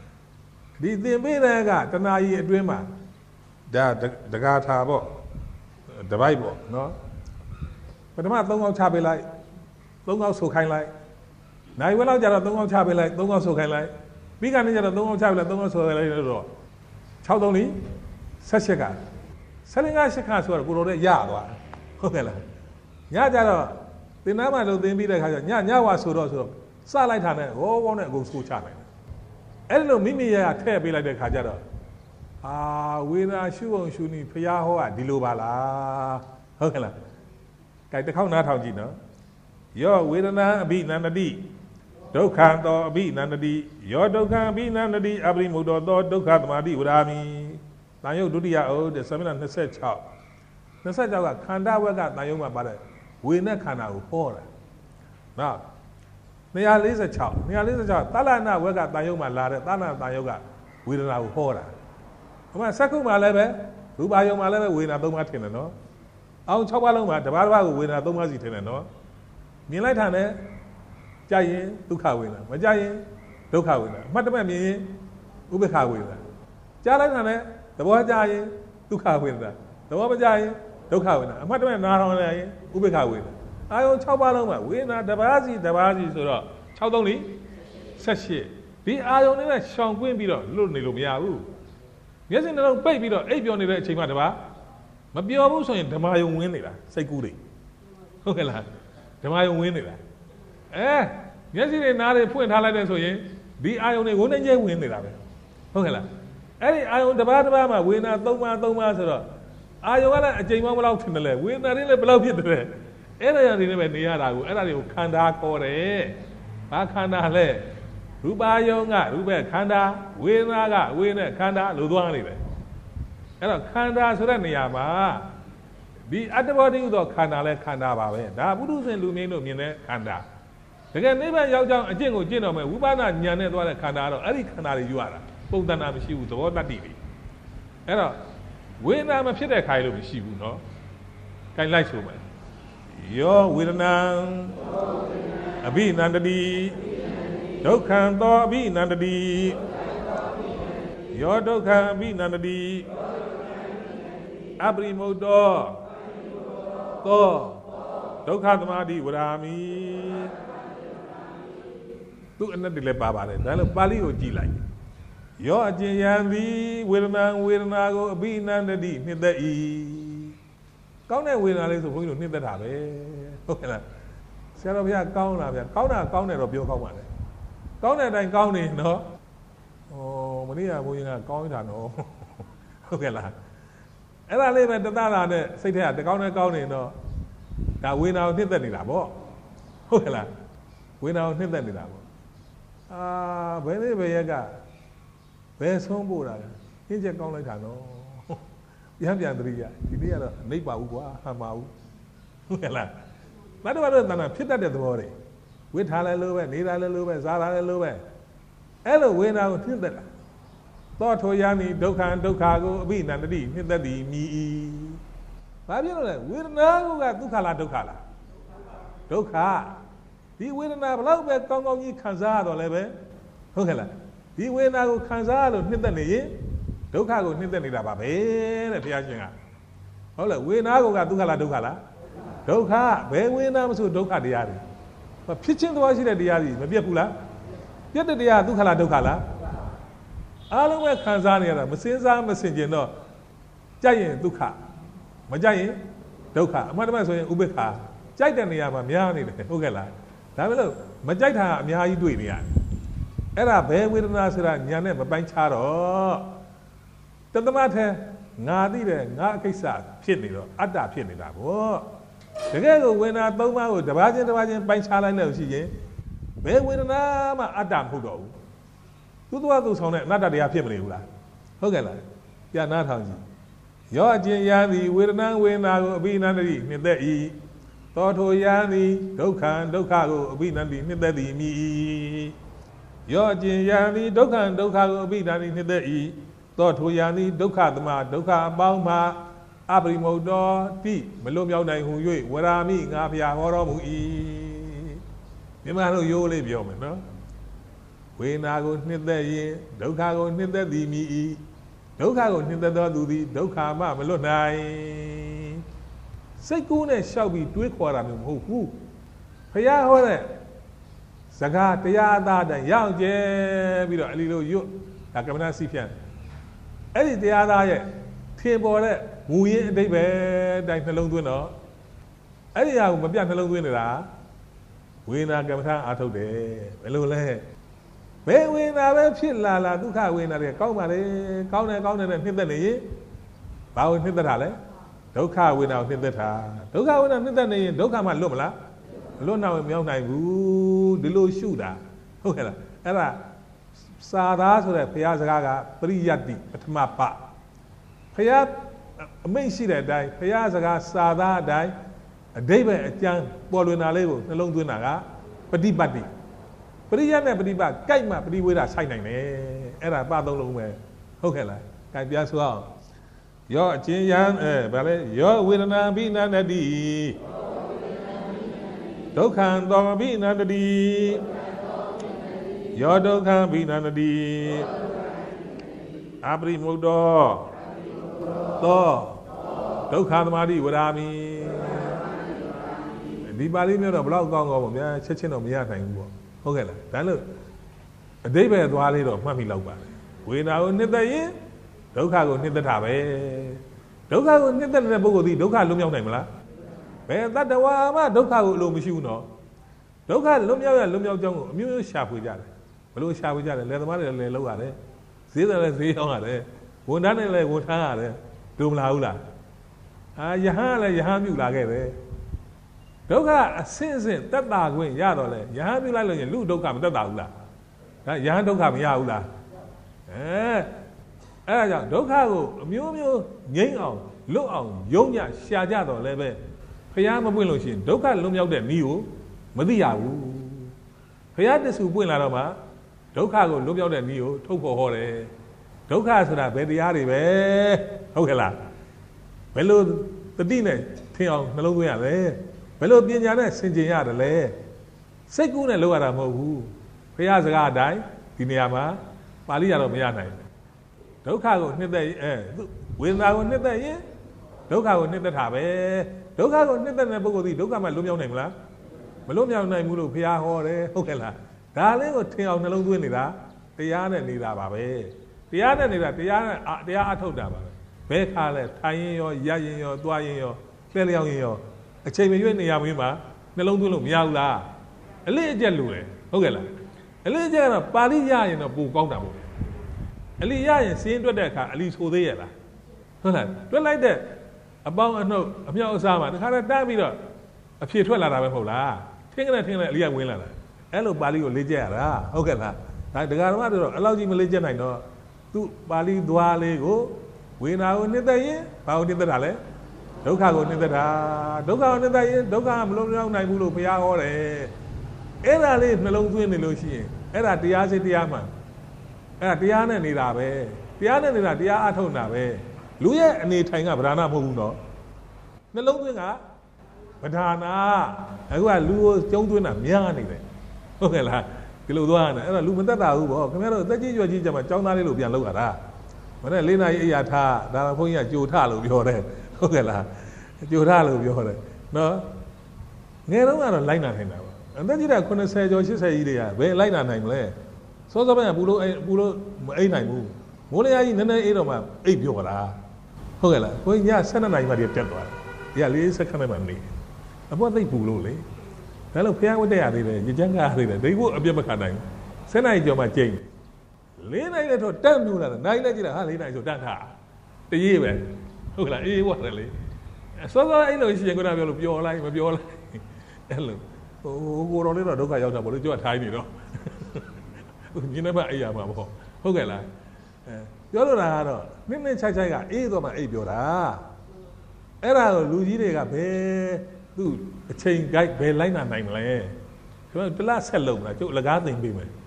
did they made a got an eye dreamer? That the guard harbor, the Bible, no? But the man don't go chubby like, don't go so kind like. Now you will out there, don't go chubby like, don't go so kind like. Big and don't go chubby like, don't go so like. Chow only, such a guy. Selling us a car for a good yard. Okay, Yada, the Namado, they meet a Yawa Sudo, Salai Tana, oh, one go school channel. Ello Mimi, a terrible like the Kajada. Ah, we are sure shooting Piaho at Dilubala. Okay, like the count out, you know. Your winner be none of the Dokan be none of the your Dokan be none of the Abrimudo, Dokan Madi Udami. Now you do the old the seminar and the search out. The search out Kanda Waga Nayoma Bada. We never can out for now. They are Lisa Chow. They are Lisa Chow. Talana Waga Nayoma Lada, Tana Nayoga. We don't know for. When Saku Malebe, Rubayo Malebe, we not do much in the no. Our Chawaloma, the Barba, we not do much in the no. Milatane, Jaye, Duka winner. Majaye, Duka winner. Matamami, Ubeka winner. Jalanane. The boy Jay, Duka winner. The woman Jay, Duka winner. A madman not on a Ubeka winner. I own Chawaloma, winner, the Bazi, the Bazi, so Chawdoni, Sashi. The I only let Sean Queen be done, Lunny Lumia. Yes, in the old baby, eight on the red Chimataba. But be also in the Mayo winner, say goody. Okay, lad. The Mayo winner. Eh, yes, in another point, Haladan so ye. The I only one and ye win it. Okay, lad. Any I own the Badama, we not don't want don't answer. I want a Jama out in the left. We not really below it there. Any I didn't near that. And I can't act for it. I can't let Rubayonga, Rube Kanda, Winaga, Wina Kanda, Luduani. And a Kanda Suraniama. The other body of Kanda let Kanda Babe. That would do Lumino Mine Kanda. Again, never young a jingle gentleman, Ubana Yanet or Kanda, any Kanda you are. Both the name she was all that did. And when I'm a shit, I kind of she would know. Kind like so, man. You're with a noun. A bean under the Dokan do be none of the your Dokan be none of the Abrimodo. Go Dokan Madi with Ami. Look another Baba, then a Bali or G like. Your Jianvi will not will not go be none of the mid the E. Count that will not let the point of that have it. Set up here, count up, count out, count of your command. Count that and count it, no? Oh, Maria, we are going to know. Okay, lad. And I live at the Dana, say that the counter counting, no. Now we now did that in a book. Okay, lad. We now did that in a book. Ah, whenever you got. Where's home board? He's a counter cano. You have the Andrea. You are a neighbor who are Hamau. Okay, lad. Not other than a pit at the body. With Hallelujah, Need Hallelujah, Hallelujah. Hello, when I was that. Thought Toyani, Dokan, Dokago, be none of the hit the me. But you know, we're now at Dukala Dokala. Doka. ဒီဝေဒနာဘလောက်ပဲကောင်းကောင်းကြီးခံစားရတော့လည်းပဲဟုတ်ကဲ့လားဒီဝေဒနာကိုခံစားရလို့နှစ်သက်နေရင်ဒုက္ခကိုနှစ်သက်နေတာပါပဲတဲ့ဘုရားရှင်ကဟုတ်လားဝေဒနာကိုကဒုက္ခလားဒုက္ခလားဒုက္ခဘယ်ဝေဒနာမဆိုဒုက္ခတရားတွေဖြစ်ချင်းသွားရှိတဲ့တရားတွေမပြတ်ဘူးလားပြတ်တဲ့တရားဒုက္ခလားဒုက္ခလားအားလုံးပဲခံစားနေရတာမစင်းစားမစင်ကျင်တော့ကြိုက်ရင်ဒုက္ခမကြိုက်ရင်ဒုက္ခအမှန်တမ်းဆိုရင်ဥပေက္ခကြိုက်တဲ့နေရာမှာများနေတယ်ဟုတ်ကဲ့လားဒါပဲလို့မကြိုက်တာအများကြီးတွေ့နေရတယ်အဲ့ဒါဘယ်ဝေဒနာဆိုတာညာနဲ့မပိုင်းခြားတော့တသမထဲငါသိတယ်ငါအကိစ္စဖြစ်နေတော့အတ္တဖြစ်နေတာပေါ့တကယ်ကိုဝေဒနာသုံးပါးကိုတစ်ပါးချင်းတစ်ပါးချင်းပိုင်းခြားလိုက်လို့ရှိရင်ဘယ်ဝေဒနာမှအတ္တမဟုတ်တော့ဘူးသူ့သွားသူဆောင်တဲ့အနတ္တတရားဖြစ်မနေဘူးလားဟုတ်ကဲ့လားပြနာထောင်ကြည့်ရောအချင်းရသည်ဝေဒနာဝေဒနာကိုအဘိနန္တိနှစ်သက်၏သောထိုရသည်ဒုက္ခဒုက္ခကိုအဘိနန္တိနှစ်သက်သည်မိ၏ရောအချင်းရသည်ဒုက္ခဒုက္ခကိုအဘိနန္တိနှစ်သက်၏သောထိုရသည်ဒုက္ခသမဒုက္ခအပေါင်းမှာအပရိမုတ်တော်တိမလွတ်မြောက်နိုင်ဟု၍ဝရာမိငါဖျားဟောတော်မူ၏မြန်မာတို့ရိုးလေးပြောမယ်နော်ဝေဒနာကိုနှစ်သက်ရင်ဒုက္ခကိုနှစ်သက်သည်မိ၏ဒုက္ခကိုနှစ်သက်သောသူသည်ဒုက္ခမှမလွတ်နိုင်စိတ်ကူးနဲ့ရှောက်ပြီးတွေးခေါ်တာမျိုးမဟုတ်ဘူးဖျားဟောတဲ့စကားတရားအသားတိုင်းရောက်ကျဲပြီးတော့အလီလိုရွတ်ဒါကမ္မနာစီဖြန့်အဲ့ဒီတရားသားရဲ့ထင်ပေါ်တဲ့မူရင်းအတိတ်ပဲတိုင်းနှလုံးသွင်းတော့အဲ့ဒီဟာကိုမပြတ်နှလုံးသွင်းနေတာဝေဒနာကမ္မထာအားထုတ်တယ်ဘယ်လိုလဲဘယ်ဝေဒနာပဲဖြစ်လာလာဒုက္ခဝေဒနာတွေကောင်းပါလေကောင်းတယ်ကောင်းတယ်နဲ့နှစ်သက်နေရင်ဘာကိုနှစ်သက်တာလဲဒုက္ခဝေဒနာကိုနှစ်သက်တာဒုက္ခဝေဒနာနှစ်သက်နေရင်ဒုက္ခမှလွတ်မလားမလွတ်နိုင်မရောက်နိုင်ဘူးဒီလိုရှုတာဟုတ်ကဲ့လားအဲ့ဒါစာသားဆိုတဲ့ဘုရားစကားကပရိယတ္တိပထမပဘုရားအမိန့်ရှိတဲ့အတိုင်းဘုရားစကားစာသားအတိုင်းအဓိပ္ပာယ်အကျမ်းပေါ်လွင်တာလေးကိုနှလုံးသွင်းတာကပฏิပတ်တိပရိယတ်နဲ့ပฏิပတ်ကြိုက်မှပရိဝေဒဆိုင်နိုင်တယ်အဲ့ဒါပသုံးလုံးပဲဟုတ်ကဲ့လားကြိုက်ပြဆိုအောင်ယောအချင်းယံအဲဗာလဲယောဝေဒနာဘိနန္တတိဒုက္ခံသောဘိနန္တတိယောဒုက္ခံဘိနန္တတိအပရိမုတ်တော်သောဒုက္ခသမารိဝရာမိဒီပါဠိမျိုးတော့ဘလောက်ကောင်းကောင်းပေါ့ဗျာချက်ချင်းတော့မရနိုင်ဘူးပေါ့ဟုတ်ကဲ့လားဒါလို့အဓိပ္ပာယ်သွားလေးတော့မှတ်မိလောက်ပါတယ်ဝေဒနာကိုနှစ်သက်ရင်ဒုက္ခကိုနှစ်သက်တာပဲဒုက္ခကိုနှစ်သက်တဲ့ပုဂ္ဂိုလ်ဒီဒုက္ခလွတ်မြောက်နိုင်မလားဘယ်တတ္တဝါမှဒုက္ခကိုအလိုမရှိဘူးနော်ဒုက္ခလွတ်မြောက်ရလွတ်မြောက်ကြောင်းကိုအမျိုးမျိုးရှာဖွေကြတယ်ဘလို့ရှာဖွေကြတယ်လယ်သမားတွေလည်းလောက်ရတယ်ဈေးတယ်လည်းဈေးရောက်ရတယ်ဝန်ထမ်းတွေလည်းဝန်ထမ်းရတယ်ဒုမလားဘူးလားအာယဟန်လည်းယဟန်ပြုလာခဲ့တယ်ဒုက္ခအစင်းစင်းတက်တာခွင့်ရတော့လဲယဟန်ပြုလိုက်လို့ရင်လူဒုက္ခမတက်တာဘူးလားဒါယဟန်ဒုက္ခမရဘူးလားအဲအဲ့ဒါကြောင့်ဒုက္ခကိုအမျိုးမျိုးငြိမ်းအောင်လွတ်အောင်ယုံညရှာကြတော့လဲပဲဖះမပွင့်လို့ရှိရင်ဒုက္ခလွတ်မြောက်တဲ့နည်းကိုမသိရဘူးဖះတဆူပွင့်လာတော့မှဒုက္ခကိုလွတ်မြောက်တဲ့နည်းကိုထုတ်ဖို့ဟောတယ်ဒုက္ခဆိုတာဘယ်တရားတွေပဲဟုတ်ကဲ့လားဘယ်လိုတတိနဲ့ထင်အောင်နှလုံးသွင်းရလဲဘယ်လိုပညာနဲ့ဆင်ခြင်ရတယ်လဲစိတ်ကူးနဲ့လုပ်ရတာမဟုတ်ဘူးဖះစကားအတိုင်းဒီနေရာမှာပါဠိရတော့မရနိုင်ဘူးဒုက္ခကိုနှစ်သက်အဲဝေဒနာကိုနှစ်သက်ရင်ဒုက္ခကိုနှစ်သက်တာပဲဒုက္ခကိုနှစ်သက်တဲ့ပုဂ္ဂိုလ်ဒီဒုက္ခမှလွတ်မြောက်နိုင်မလားမလွတ်မြောက်နိုင်ဘူးလို့ဘုရားဟောတယ်ဟုတ်ကဲ့လားဒါလေးကိုထင်အောင်နှလုံးသွင်းနေတာတရားနဲ့နေတာပါပဲတရားနဲ့နေတာတရားနဲ့တရားအထုတ်တာပါပဲဘယ်ခါလဲထိုင်ရင်ရောရရင်ရောသွားရင်ရောလှည့်လျောင်းရင်ရောအချိန်မရွေးနေရာမင်းမှာနှလုံးသွင်းလို့မရဘူးလားအလေးအကျက်လိုတယ်ဟုတ်ကဲ့လားအလေးအကျက်ကတော့ပါဠိရရင်တော့ပိုကောင်းတာပေါ့အလီရရင်စင်းတွက်တဲ့အခါအလီဆိုသေးရလားဟုတ်လားတွက်လိုက်တဲ့အပေါင်းအနှုတ်အမြောက်အစားမှာတခါတည်းတန်းပြီးတော့အဖြေထွက်လာတာပဲမဟုတ်လားထင်းကနေထင်းနဲ့အလီရဝင်လာတာအဲ့လိုပါဠိကိုလေ့ကျက်ရတာဟုတ်ကဲ့လားဒါဒကာတော်ကတော့အလောက်ကြီးမလေ့ကျက်နိုင်တော့သူ့ပါဠိသွားလေးကိုဝေဒနာကိုနှစ်သက်ရင်ဘာကိုနှစ်သက်တာလဲဒုက္ခကိုနှစ်သက်တာဒုက္ခကိုနှစ်သက်ရင်ဒုက္ခမလုံးလောက်နိုင်ဘူးလို့ဘုရားဟောတယ်အဲ့ဒါလေးနှလုံးသွင်းနေလို့ရှိရင်အဲ့ဒါတရားစိတ်တရားမှန်အဲ့ဒါတရားနဲ့နေတာပဲတရားနဲ့နေတာတရားအထုတ်နေတာပဲလူရဲ့အနေထိုင်ကဗราဏမဟုတ်ဘူးနော်နှလုံးသွင်းကပဓာနာအခုကလူကိုကျုံသွင်းတာများနေတယ်ဟုတ်ကဲ့လားဒီလိုသွားနေအဲ့တော့လူမသက်တာဘူးပေါ့ခင်ဗျားတို့တက်ကြီးရွယ်ကြီးကြမှာចောင်းသားလေးလို့ပြန်လောက်ရတာမနေ့လေးနာရီအိယာထားဒါတော့ဘုန်းကြီးကကြိုထလို့ပြောတယ်ဟုတ်ကဲ့လားကြိုထလို့ပြောတယ်နော်ငယ်တော့ကတော့လိုက်နာနိုင်တာပါအသက်ကြီးတာeightyကျော်eightyကြီးတွေကဘယ်လိုက်နာနိုင်မလဲစောစောပိုင်းကပူလို့ပူလို့မအိတ်နိုင်ဘူးမိုးလျာကြီးနည်းနည်းအိတ်တော့မှအိတ်ပြောတာဟုတ်ကဲ့လားဘုန်းကြီးညtwelveနာရီမှတည်းတက်သွားတယ်ဒီကfortyခဏမှမနေအပေါ်သိပ်ပူလို့လေဒါလို့ဖျားဝတ်တက်ရသေးတယ်ကြကြန်းကားသေးတယ်ဒိတ်ဖို့အပြတ်မခံနိုင်ဘူးtenနာရီကျော်မှကျိန်းfourနာရီလည်းတော့တက်မျိုးလာတယ်နိုင်လည်းကြည့်တာဟာfourနာရီဆိုတန်းထားတရေးပဲဟုတ်ကဲ့လားအေးဝတ်တယ်လေစောစောအဲ့လိုရှိရင်ကိုယ်ကပြောလို့ပျော်လိုက်မပျော်လိုက်အဲ့လိုဟိုကိုတော်လေးတော့ဒုက္ခရောက်တာပေါ့လေကြွထိုင်းနေတော့ညနေမှအိပ်ရမှာပေါ့ဟုတ်ကဲ့လားအဲပြောလို့တာကတော့နင်းနင်းချိုက်ချိုက်ကအေးတော့မှအိပ်ပြောတာအဲ့ဒါကိုလူကြီးတွေကဘယ်သူ့အချိန် guide ဘယ်လိုက်နာနိုင်မလဲကျွန်တော်တလားဆက်လုံးလားကျုပ်လကားသိမ့်ပေးမယ်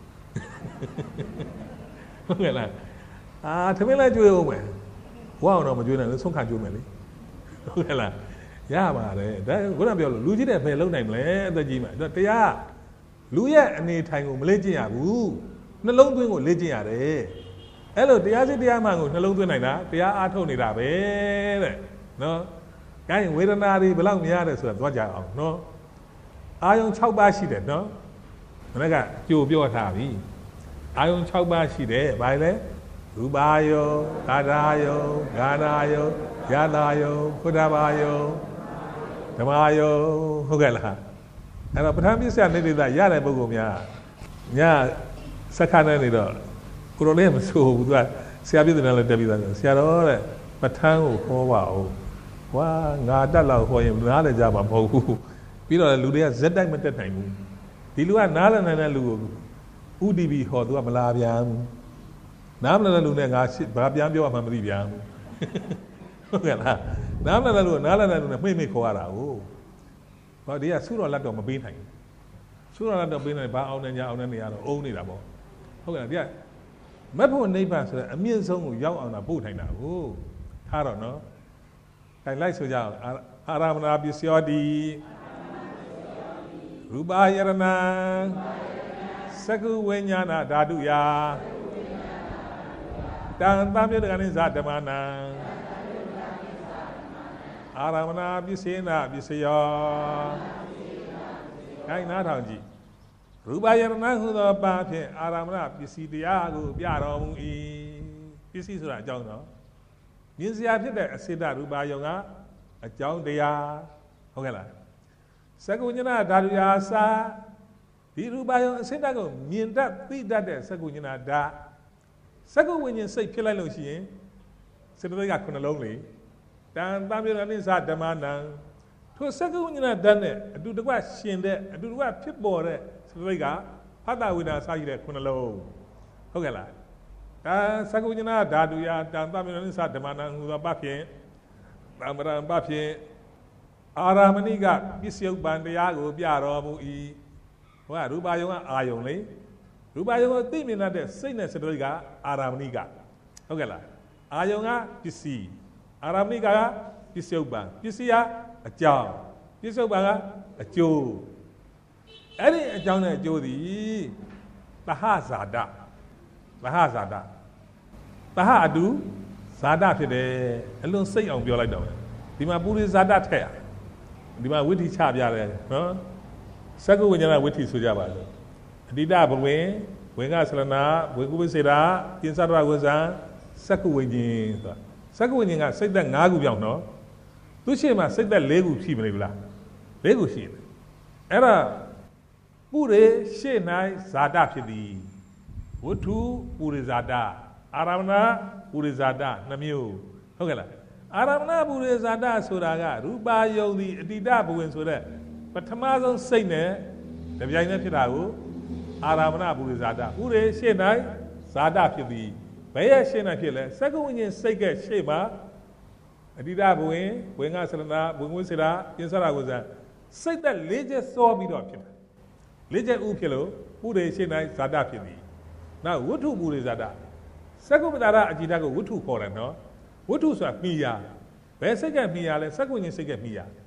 ဟုတ်ကဲ့လားအာသမင်းလိုက်ကြွေးအောင်မယ်ဝအောင်တော့မကြွေးနိုင်ဘူးဆုံးခံကြွေးမယ်လေဟုတ်ကဲ့လားရပါတယ်ဒါခုနပြောလို့လူကြီးတဲ့ဘယ်လုံနိုင်မလဲအသက်ကြီးမှာတရားလူရဲ့အနေထိုင်ကိုမလေ့ကျင့်ရဘူးနှလုံးသွင်းကိုလေ့ကျင့်ရတယ်အဲ့လိုတရားစစ်တရားမှန်ကိုနှလုံးသွင်းနိုင်တာတရားအားထုတ်နေတာပဲတဲ့နော်ကိုင်းဝေဒနာတွေဘယ်လောက်များတယ်ဆိုတာသွားကြအောင်နော်အာယုံsixပါးရှိတယ်နော်မနေ့ကကြိုပြောထားပြီအာယုံsixပါးရှိတယ်ဘာလဲရူပါယုံသာသာယုံဂါနာယုံယတာယုံဖုဒ္ဓဘာယုံဓမ္မယုံဟုတ်ကဲ့လားအဲ့တော့ပဋ္ဌာန်းပစ္စယနိဒိသရတဲ့ပုဂ္ဂိုလ်များညစက္ခနဲ့နေတော့ကိုရိုလေးမဆိုဘူးသူကဆရာပြည့်တယ်လည်းတက်ပြီးသားဆရာတော်တဲ့ပဋ္ဌာန်းကိုခေါ်ပါဦးဝါငါတက်လောက်ခေါ်ရင်နားလည်းကြမှာမဟုတ်ဘူးပြီးတော့လူတွေကဇက်တိုက်မတက်နိုင်ဘူးဒီလူကနားလည်းနိုင်တဲ့လူကိုဥတီဘီဟောသူကမလာပြန်ဘူးနားမလည်းတဲ့လူနဲ့ငါဘာပြန်ပြောမှမသိပြန်ဘူးဟုတ်ကဲ့လားနားမလည်းတဲ့လူကနားလည်းတဲ့လူနဲ့မှိတ်မှိတ်ခေါ်ရတာကိုဟောဒီကဆုတော်လက်တော်မပေးနိုင်ဘူးဆုတော်လက်တော်ပေးနိုင်ဘာအောင်နေကြအောင်နေနေရတော့အုံးနေတာပေါ့ဟုတ်ကဲ့လားဒီကမက်ဖို့နိဗ္ဗာန်ဆိုတဲ့အမြင့်ဆုံးကိုရောက်အောင်တာပို့ထိုင်တာကိုထားတော့နော်ခိုင်လိုက်ဆိုကြအောင်အာရမဏပစ္စယောတိရူပယရဏံသက္ကုဝိညာဏဓာတုယတံသံမြတ်ကနေဇဓမ္မနံအာရမဏပစ္စေနပစ္စယောခိုင်နားထောင်ကြည့်ရူပယရဏဟုသောပါဖြင့်အာရမဏပစ္စည်းတရားကိုပြတော်မူ၏ပစ္စည်းဆိုတာအကြောင်းတော့မြင်စရာဖြစ်တဲ့အစေတရူပယုံကအကြောင်းတရားဟုတ်ကဲ့လားသက္ကုညနာဓာတုယာစာဒီရူပယုံအစေတကိုမြင်တတ်သိတတ်တဲ့သက္ကုညနာဓာသက္ကုဝိညာဉ်စိတ်ဖြစ်လိုက်လို့ရှိရင်စေတသိက်ကခုနှလုံးလေတန်တမ်းပြတဲ့နိစ္စဓမ္မနံထိုသက္ကုဝိညာဏဓာတ်နဲ့အတူတကွရှင်တဲ့အတူတကွဖြစ်ပေါ်တဲ့စေတသိက်ကဖတ်တာဝိနာစာရှိတဲ့ခုနှလုံးဟုတ်ကဲ့လားဒါသက္ကုညနာဓာတုယတံတမေနနိသဓမ္မနံဟူသောပဖြင့်သမ္ပရံပဖြင့်အာရမဏိကပစ္စယုပ္ပံတရားကိုပြတော်မူ၏ဟောရူပယုံကအာယုံလေရူပယုံကိုသိမြင်တတ်တဲ့စိတ်နဲ့စေတသိက်ကအာရမဏိကဟုတ်ကဲ့လားအာယုံကပစ္စည်းအာရမဏိကကပစ္စယုပ္ပံပစ္စည်းကအကြောင်းပစ္စယုပ္ပံကအကျိုးအဲ့ဒီအကြောင်းနဲ့အကျိုးသည်သဟဇာတသဟဇာတသဟအတူဇာတဖြစ်တယ်အလွန်စိတ်အောင်ပြောလိုက်တော့ဒီမှာပုရိဇာတထက်ရဒီမှာဝိဋ္ဌိချပြတယ်နော်သက္ကုဝိညာဏဝိဋ္ဌိဆိုကြပါလို့အတိတဘဝင်ဝေင္ကဆလနာဝေကုပိစေတာပြင်းစတ္တဝဇံသက္ကုဝိညာဉ်ဆိုတာသက္ကုဝိညာဉ်ကစိတ်သက်၅ခုပြောင်းနော်သူရှိမှစိတ်သက်၄ခုရှိမနေဘူးလား၄ခုရှိတယ်အဲ့ဒါပုရိရှေ့၌ဇာတဖြစ်သည်ဝတ္ထုပုရိဇာတအာရမဏပုရိဇာတနှမျိုးဟုတ်ကဲ့လားအာရမဏပုရိဇာတဆိုတာကရူပါယုံသည်အတိတဘဝင်ဆိုတဲ့ပထမဆုံးစိတ်နဲ့တပြိုင်တည်းဖြစ်တာကိုအာရမဏပုရိဇာတပုရိရှေ့၌ဇာတဖြစ်သည်ဘယ်ရဲ့ရှေ့၌ဖြစ်လဲသက္ကဝိညာဉ်စိတ်ကရှေ့မှာအတိတဘဝင်ဝေင္ကဆလနာဘုံဝိစေတာပြင်းစရာကိုစံစိတ်သက်လေးချက်စောပြီးတော့ဖြစ်တယ်လေးချက်ဥဖြစ်လို့ပုရိရှေ့၌ဇာတဖြစ်သည်နောက်ဝတ္ထုပုရိဇာတသက္ကုပ္ပတာရအကြည်ဓာတ်ကိုဝတ္ထုခေါ်တယ်နော်ဝတ္ထုဆိုတာမိယာဘယ်စိတ်ကမိယာလဲသက္ကုဉ္စိတ်ကမိယာ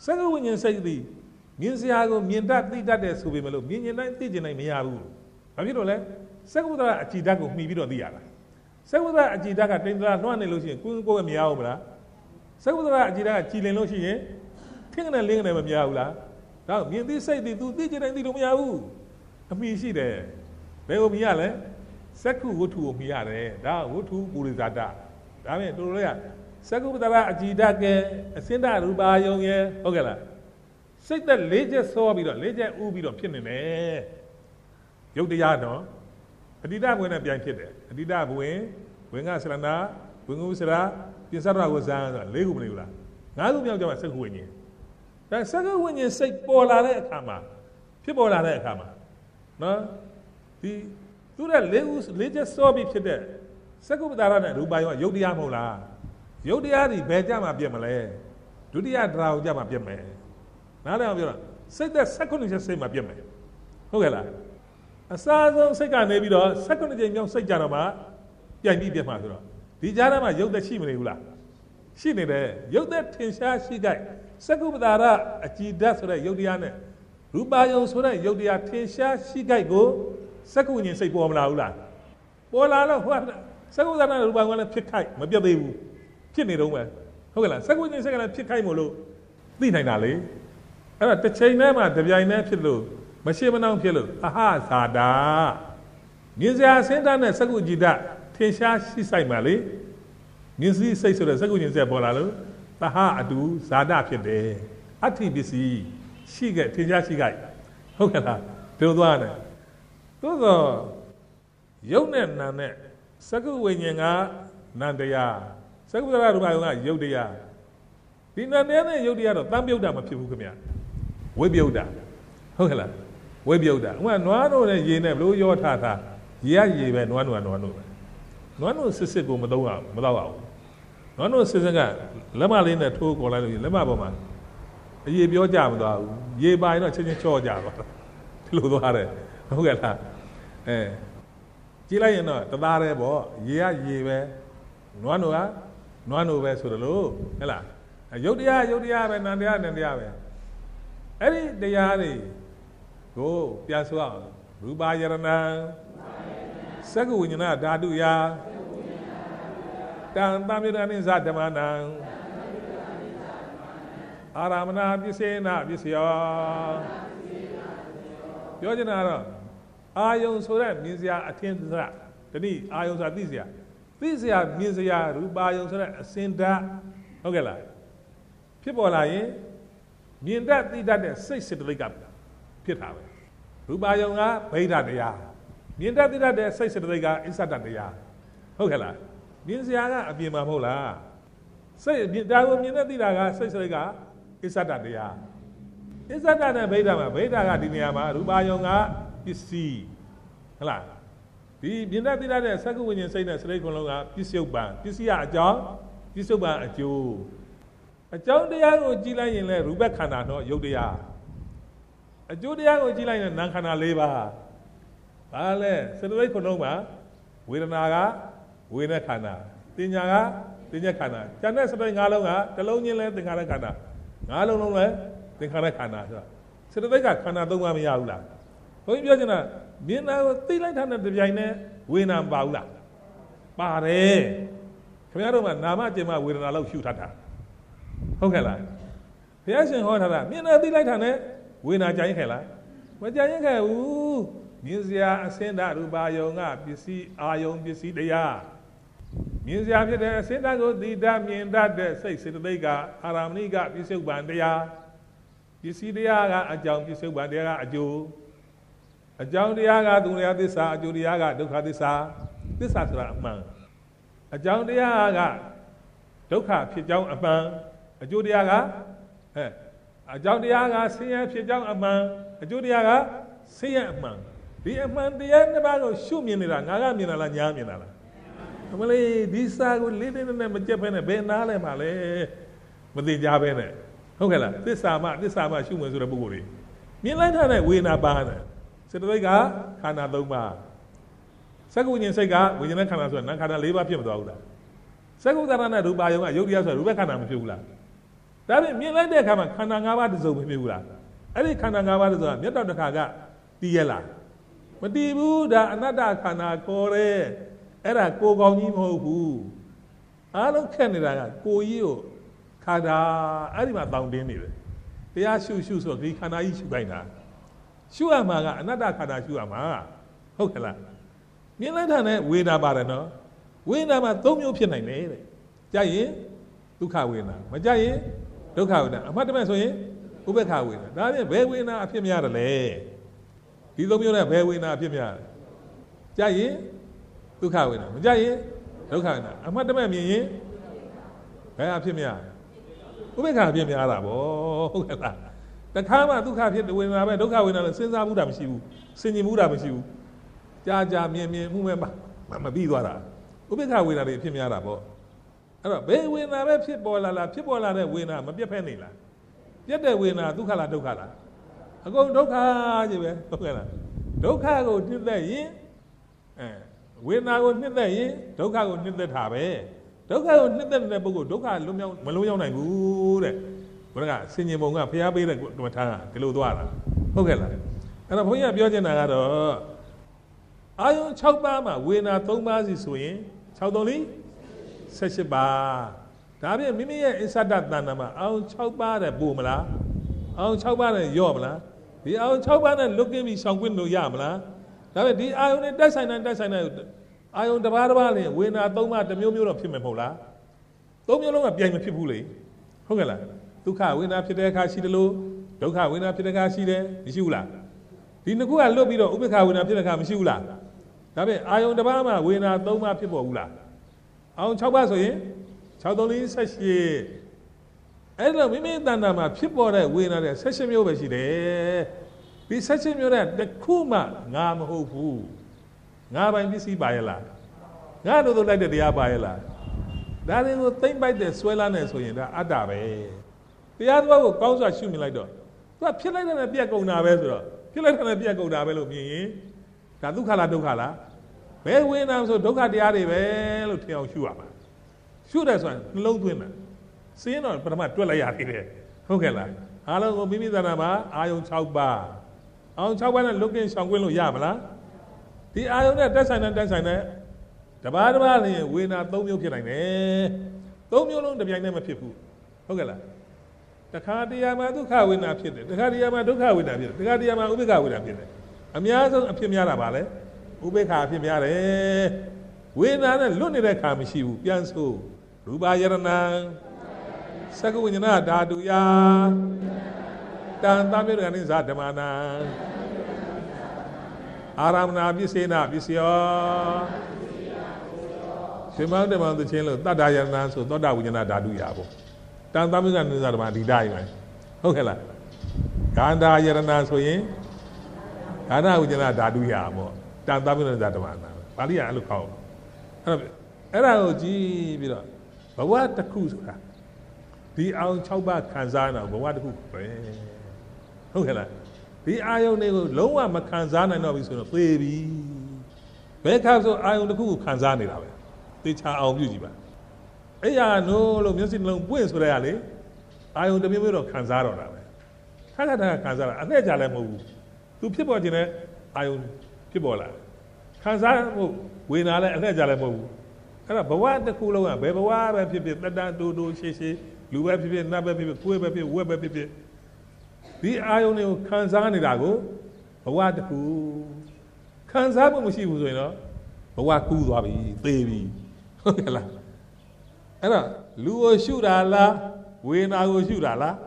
စက္ကဝိညာဉ်စိတ်သည်မြင်စရာကိုမြင်တတ်သိတတ်တယ်ဆိုပေမဲ့လို့မြင်မြင်တိုင်းသိကျင်တိုင်းမရဘူးဘာဖြစ်လို့လဲစက္ကဝိဒအကြည်ဓာတ်ကိုမှီပြီးတော့သိရတာစက္ကဝိဒအကြည်ဓာတ်ကတိမ်တရာလွှမ်းနေလို့ရှိရင်ကိုယ်ကိုယ်မရဘူးမလားစက္ကဝိဒအကြည်ဓာတ်ကကြည်လင်လို့ရှိရင်ခင်းကနေလင်းကနေမမြင်ဘူးလားဒါမြင်သိစိတ်သည် तू သိကျင်တိုင်းသိလို့မရဘူးအမှီရှိတယ်ဘယ်ကိုမြင်ရလဲစက္ခုဝတ္ထုကိုမြင်ရတယ်ဒါဝတ္ထုပုရိသတဒါဖြင့်တို့လည်းစက္ခုပတရာအကြည်ဓာတ်ကအစင်းတရူပါယုံရဲ့ဟုတ်ကဲ့လားစိတ်သက်လေးချက်စောပြီးတော့လေးချက်ဥပြီးတော့ဖြစ်နေတယ်ရုပ်တရားတော့အတ္တိတဘဝင်နဲ့ပြန်ဖြစ်တယ်အတ္တိတဘဝင်ဝင်ကဆရဏဝင်ကုစရာပြစ္ဆရဝဇံဆိုတာလေးခုမနေဘူးလားငါးခုမြောက်ကြမှာစက္ခုဝိညာဉ်ဒါစက္ခုဝိညာဉ်စိတ်ပေါ်လာတဲ့အခါမှာဖြစ်ပေါ်လာတဲ့အခါမှာနော်ဒီသူတဲ့လေးခုလေးချက်စောပြီးဖြစ်တဲ့စက္ခုပတရာနဲ့ရူပါယုံကရုပ်တရားမဟုတ်လားရုပ်တရားဒီဘယ်ကြမှာပြတ်မလဲဒုတိယဒရာကိုကြမှာပြတ်မယ်နားလည်အောင်ပြောတာစိတ်သက်စက္ခုနှစ်ချက်စိတ်မှာပြတ်မယ်ဟုတ်ကဲ့လားအစားဆုံးစိတ်ကနေပြီးတော့စက္ခုနှစ်ချက်မြောက်စိတ်ကြတော့မှပြန်ပြီးပြတ်မှာဆိုတော့ဒီကြားထဲမှာရုပ်သက်ရှိမနေဘူးလားရှိနေတယ်ရုပ်သက်ထင်ရှားရှိကြိုက်စက္ခုပတာရအကြည်ဓာတ်ဆိုတဲ့ရုပ်တရားနဲ့ရူပါယုံဆိုတဲ့ရုပ်တရားထင်ရှားရှိကြိုက်ကိုစက္ခုဉ္ဉ္စိတ်ပေါ်မလာဘူးလားပေါ်လာတော့ဟိုစက္ခုပတာရရူပါယုံလည်းဖြစ်ခိုက်မပြတ်သေးဘူးဖြစ်နေတော့မယ်ဟုတ်ကဲ့လားစက္ခုဉ္ဉ္စိတ်ကလည်းဖြစ်ခိုက်မို့လို့သိနိုင်တာလေအဲ့တော့တစ်ချိန်တည်းမှာတပြိုင်တည်းဖြစ်လို့မရှိမနှောင်းဖြစ်လို့အဟဇာတာမြင်စရာစင်းသားနဲ့စက္ခုကြည်ဓာတ်ထင်ရှားရှိဆိုင်ပါလေမြင်စီစိတ်ဆိုတဲ့စက္ခုဉ္ဉ္စိတ်ပေါ်လာလို့တဟအတူဇာတာဖြစ်တယ်အဋ္ဌိပစ္စည်းရှိခဲ့ထင်ရှားရှိခဲ့ဟုတ်ကဲ့လားဒီလိုသွားတယ်သို့သောယုတ်နဲ့နာနဲ့စက္ခုဝိညာဉ်ကနန္တရားစက္ခုပတရာရူပါယုံကယုတ်တရားဒီနန္တရားနဲ့ယုတ်တရားတော့တန်ပြုတ်တာမဖြစ်ဘူးခင်ဗျဝိပယုတ်တာဟုတ်ကဲ့လားဝိပယုတ်တာဥမာနွားတို့နဲ့ရေနဲ့ဘလို့ရောထားထားရေရရေပဲနွားနွားနွားနွားပဲနွားနွားစစ်စစ်ကိုမသုံးအောင်မတော့အောင်နွားနွားစစ်စစ်ကလက်မလေးနဲ့ထိုးခေါ်လိုက်လို့လက်မပေါ်မှာအရေပြောကြမသွားဘူးရေပိုင်တော့ချင်းချင်းချော့ကြသွားဒီလိုသွားတယ်ဟုတ်ကဲ့လားအဲကြည့်လိုက်ရင်တော့တသားတည်းပေါ့ရေရရေပဲနွားနွားနွားနွားပဲဆိုတော့လို့ဟဲ့လားယုတ်တရားယုတ်တရားပဲနန္တရားနန္တရားပဲအဲ့ဒီတရားတွေကိုပြန်ဆိုအောင်ရူပါယရဏံစက္ခုဝိညာဏဓာတုယတံတမြတနိသဓမ္မနံအာရမဏပစ္စေနပစ္စယောပြောချင်တာတော့အာယုံဆိုတဲ့မြင်စရာအထင်သရတနည်းအာယုံဆိုတာသိစရာသိစရာမြင်စရာရူပါယုံဆိုတဲ့အစင်ဓာတ်ဟုတ်ကဲ့လားဖြစ်ပေါ်လာရင်မြင်တတ်သိတတ်တဲ့စိတ်စေတသိက်ကဖြစ်တာပဲရူပါယုံကဗိဓာတရားမြင်တတ်သိတတ်တဲ့စိတ်စေတသိက်ကအစ္ဆဒတရားဟုတ်ကဲ့လားမြင်စရာကအပြင်မှာမဟုတ်လားစိတ်ဒါကိုမြင်တတ်သိတာကစိတ်စေတသိက်ကအစ္ဆဒတရားအစ္ဆဒနဲ့ဗိဓာမှာဗိဓာကဒီနေရာမှာရူပါယုံကပစ္စည်းဟုတ်လားဒီမြင်တတ်သိတတ်တဲ့စက္ခုဝိညာဉ်စိတ်နဲ့စိတ်ခုလုံးကပစ္စုပန်ပစ္စည်းကအကြောင်းပစ္စုပန်အကျိုးအကြောင်းတရားကိုကြည့်လိုက်ရင်လည်းရူပခန္ဓာတော့ယုတ်တရားအကျိုးတရားကိုကြည့်လိုက်ရင်နာမ်ခန္ဓာ၄ပါးဘာလဲစေတသိက်ခုလုံးမှာဝေဒနာကဝေဒနာခန္ဓာတင်ညာကတင်ညာခန္ဓာကျန်တဲ့စေတသိက်၅လုံးကတစ်လုံးချင်းလဲသင်္ခါရခန္ဓာ၅လုံးလုံးလဲသင်္ခါရခန္ဓာဆိုတာစေတသိက်ကခန္ဓာ၃ပါးမရဘူးလားဘုန်းကြီးပြောချင်တာမြင်တာကိုသိလိုက်တာနဲ့တပြိုင်နဲ့ဝေဒနာမပါဘူးလားပါတယ်ခင်ဗျားတို့ကနာမကျင်မဝေဒနာလောက်ရှုထတာဟုတ်ကဲ့လားဘုရားရှင်ဟောထားတာမြင်တာသိလိုက်တာနဲ့ဝေဒနာကြရင်ခဲ့လားမကြရင်ခဲ့ဘူးမြင်စရာအစင်းဓာတ်ရူပါယုံကပစ္စည်းအာယုံပစ္စည်းတရားမြင်စရာဖြစ်တဲ့အစင်းဓာတ်ကိုသိတတ်မြင်တတ်တဲ့စိတ်စေတသိက်ကအာရမဏိကပစ္စုပန်တရားပစ္စည်းတရားကအကြောင်းပစ္စုပန်တရားကအကျိုးအကြောင်းတရားကသူတရားသစ္စာအကျိုးတရားကဒုက္ခသစ္စာသစ္စာဆိုတာအမှန်အကြောင်းတရားကဒုက္ခဖြစ်ကြောင်းအမှန်အကျိုးတရားကအဲအကြောင်းတရားကဆင်းရဲဖြစ်ကြောင်းအမှန်အကျိုးတရားကဆင်းရဲအမှန်ဒီအမှန်တရားနှစ်ပါးကိုရှုမြင်နေတာငါကမြင်တာလားညာမြင်တာလားအမလေးဒီစာကိုလေးလေးနဲ့မကြက်ဖဲနဲ့ဘယ်နားလဲမှာလဲမသိကြပဲနဲ့ဟုတ်ကဲ့လားသစ္စာမှသစ္စာမှရှုမယ်ဆိုတဲ့ပုဂ္ဂိုလ်တွေမြင်လိုက်တဲ့ဝေဒနာပါနဲ့စေတသိက်ကခန္ဓာ၃ပါးစက္ခုဉ္ဉ္စိတ်ကဝိညာဉ်ခန္ဓာဆိုတာနာမ်ခန္ဓာ၄ပါးဖြစ်မသွားဘူးလားစက္ခုသရဏနဲ့ရူပါယုံကယုတ်တရားဆိုတာရူပခန္ဓာမဖြစ်ဘူးလားတဒါပေမဲ့မြင်လိုက်တဲ့အခါမှာခန္ဓာ၅ပါးတစ်စုံမဖြစ်ဘူးလားအဲ့ဒီခန္ဓာ၅ပါးတစ်စုံကမြတ်တော်တစ်ခါကတည်ရလားမတည်ဘူးဒါအနတ္တခန္ဓာခေါ်တယ်အဲ့ဒါကိုယ်ကောင်းကြီးမဟုတ်ဘူးအားလုံးခက်နေတာကကိုယ်ကြီးကိုခါတာအဲ့ဒီမှာတောင်းတင်းနေတယ်တရားရှုရှုဆိုဒီခန္ဓာကြီးရှုခိုင်းတာရှုရမှာကအနတ္တခန္ဓာရှုရမှာဟုတ်ကဲ့လားမြင်လိုက်တာနဲ့ဝေဒနာပါတယ်နော်ဝေဒနာမှာ၃မျိုးဖြစ်နိုင်တယ်တဲ့ကြရင်ဒုက္ခဝေဒနာမကြရင်ဒုက္ခဝေဒနာအမှတ်တမဲ့ဆိုရင်ဥပေက္ခဝေဒနာဒါဖြင့်ဘယ်ဝေဒနာအဖြစ်များတယ်လဲဒီ၃မျိုးနဲ့ဘယ်ဝေဒနာအဖြစ်များတယ်ကြရင်ဒုက္ခဝေဒနာမကြရင်ဒုက္ခဝေဒနာအမှတ်တမဲ့မြင်ရင်ဘယ်အဖြစ်များဥပေက္ခအဖြစ်များတာဗောဟုတ်ကဲ့လားတခါမှဒုက္ခဖြစ်ဝေဒနာပဲဒုက္ခဝေဒနာလည်းစဉ်းစားမှုတာမရှိဘူးဆင်ញင်မှုတာမရှိဘူးကြာကြာမြင်မြင်မှုမဲ့မပြီးသွားတာဥပေက္ခဝေဒနာတွေအဖြစ်များတာဗောအဲ့တော့ဘယ်ဝေဒနာပဲဖြစ်ပေါ်လာလားဖြစ်ပေါ်လာတဲ့ဝေဒနာမပြတ်ဖဲနေလားပြတ်တဲ့ဝေဒနာဒုက္ခလားဒုက္ခလားအကုန်ဒုက္ခကြီးပဲဟုတ်ကဲ့လားဒုက္ခကိုနှစ်သက်ရင်အဲဝေဒနာကိုနှစ်သက်ရင်ဒုက္ခကိုနှစ်သက်တာပဲဒုက္ခကိုနှစ်သက်တဲ့ပုဂ္ဂိုလ်ဒုက္ခလွတ်မြောက်မလွတ်ရောက်နိုင်ဘူးတဲ့ဘုရားကဆင်ញင်ပုံကဖျားပေးတဲ့ကမ္မထာကဒီလိုသွားတာဟုတ်ကဲ့လားအဲ့တော့ဘုန်းကြီးကပြောချင်တာကတော့အာယုံ၆ပါးမှာဝေဒနာ၃ပါးစီဆိုရင်၆သုံးလေး၁၈ပါးဒါဖြင့်မိမိရဲ့အစ္ဆဒတဏ္ဍာမှာအာယုံ၆ပါးတဲ့ပို့မလားအာယုံ၆ပါးနဲ့ရော့မလားဒီအာယုံ၆ပါးနဲ့လွတ်ကင်းပြီးရှောင်ကွင်းလို့ရမလားဒါပေမဲ့ဒီအာယုံနဲ့တိုက်ဆိုင်တဲ့တိုက်ဆိုင်တဲ့အာယုံတစ်ပါးတစ်ပါးနဲ့ဝေဒနာ၃ပါးတစ်မျိုးမျိုးတော့ဖြစ်မယ်မဟုတ်လား၃မျိုးလုံးကပြိုင်မဖြစ်ဘူးလေဟုတ်ကဲ့လားဒုက္ခဝေဒနာဖြစ်တဲ့အခါရှိတယ်လို့ဒုက္ခဝေဒနာဖြစ်တဲ့အခါရှိတယ်မရှိဘူးလားဒီနှစ်ခုကလွတ်ပြီးတော့ဥပေက္ခဝေဒနာဖြစ်တဲ့အခါမရှိဘူးလားဒါပေမဲ့အာယုံတစ်ပါးမှာဝေဒနာ၃ပါးဖြစ်ပေါ်ဘူးလားအာယုံ၆ပါးဆိုရင်၆သုံးလေး၁၈အဲ့တော့မိမိတဏ္ဍာမှာဖြစ်ပေါ်တဲ့ဝေဒနာတွေ၁၈မျိုးပဲရှိတယ်ဒီ၁၈မျိုးတဲ့တစ်ခုမှငါမဟုတ်ဘူးငါပိုင်ပစ္စည်းပါရဲ့လားငါတို့တို့လိုက်တဲ့တရားပါရဲ့လားဒါတွေကိုသိမ့်ပိုက်တဲ့ဆွဲလာနေဆိုရင်ဒါအတ္တပဲတရားတော်ကိုကောင်းစွာရှုမြင်လိုက်တော့သူကဖြစ်လိုက်တဲ့ပြက်ကုန်တာပဲဆိုတော့ဖြစ်လိုက်တဲ့ပြက်ကုန်တာပဲလို့မြင်ရင်ဒါဒုက္ခလားဒုက္ခလားဘယ်ဝေဒနာဆိုဒုက္ခတရားတွေပဲလို့ထင်အောင်ရှုရမှာရှုတယ်ဆိုရင်နှလုံးသွင်းတာစင်းတော့ပထမတွက်လိုက်ရသေးတယ်ဟုတ်ကဲ့လားအားလုံးကိုမိမိသဏ္ဍာန်မှာအာယုံ၆ပါးအာယုံ၆ပါးနဲ့လွတ်ကင်းရှောင်ကွင်းလို့ရမလားဒီအာယုံနဲ့တက်ဆိုင်တဲ့တက်ဆိုင်တဲ့တပါးတပါးလည်းဝေဒနာ၃မျိုးဖြစ်နိုင်တယ်၃မျိုးလုံးတစ်ပြိုင်တည်းမဖြစ်ဘူးဟုတ်ကဲ့လားတခါတရံမှာဒုက္ခဝေဒနာဖြစ်တယ်တခါတရံမှာဒုက္ခဝေဒနာဖြစ်တယ်တခါတရံမှာဥပေက္ခဝေဒနာဖြစ်တယ်အများဆုံးအဖြစ်များတာပါလေဥပေက္ခအဖြစ်များတယ်ဝေဒနာနဲ့လွတ်နေတဲ့ခါမရှိဘူးပြန်ဆိုရူပယရဏံသက္ကဝိညာဏဓာတုယတန်တမေရဏိဇာဓမ္မနာအာရမဏပစ္စေနပစ္စယောရှင်မောင်တမောင်သချင်းလို့တတ္တယရဏံဆိုသောတာဝိညာဏဓာတုယပေါ့တန်တမေရဏိဇာဓမ္မဒီတိုင်းပဲဟုတ်ကဲ့လားဂန္ဓာယရဏံဆိုရင်ဂန္ဓဝိညာဏဓာတုယပေါ့တန်တမေရဏိဇာဓမ္မနာပါဠိကအဲ့လိုခေါ်အဲ့တော့အဲ့ဒါကိုကြည့်ပြီးတော့ဘဝတစ်ခုဆိုတာဒီအောင်၆ပါးခံစားနေတာဘဝတစ်ခုပဲဟုတ်ကဲ့လားဒီအာယုန်တွေကိုလုံးဝမခံစားနိုင်တော့ဘူးဆိုတော့သေပြီဘယ်ခါဆိုအာယုန်တစ်ခုကိုခံစားနေတာပဲသေချာအောင်ပြုကြည့်ပါအဲ့ရနိုးလို့မျက်စိနှလုံးပွင့်ဆိုတဲ့ကလေအာယုန်တစ်မျိုးမျိုးတော့ခံစားတော့တာပဲခါခါတည်းခံစားတာအနဲ့ကြလည်းမဟုတ်ဘူးသူဖြစ်ပေါ်ခြင်းနဲ့အာယုန်ဖြစ်ပေါ်လာခံစားမှုဝေဒနာလည်းအနဲ့ကြလည်းမဟုတ်ဘူးအဲ့ဒါဘဝတစ်ခုလုံးကဘယ်ဘဝပဲဖြစ်ဖြစ်တတတူတူရှေ့ရှေ့လူပဲဖြစ်ဖြစ်နတ်ပဲဖြစ်ဖြစ်ကိုယ်ပဲဖြစ်ဝက်ပဲဖြစ်ဖြစ်ဒီအာယုန်တွေကိုခံစားနေတာကိုဘဝတစ်ခုခံစားမှုမရှိဘူးဆိုရင်တော့ဘဝကူးသွားပြီသေပြီဟုတ်ကဲ့လားအဲ့တော့လူကိုရှုတာလားဝေဒနာကိုရှုတာလား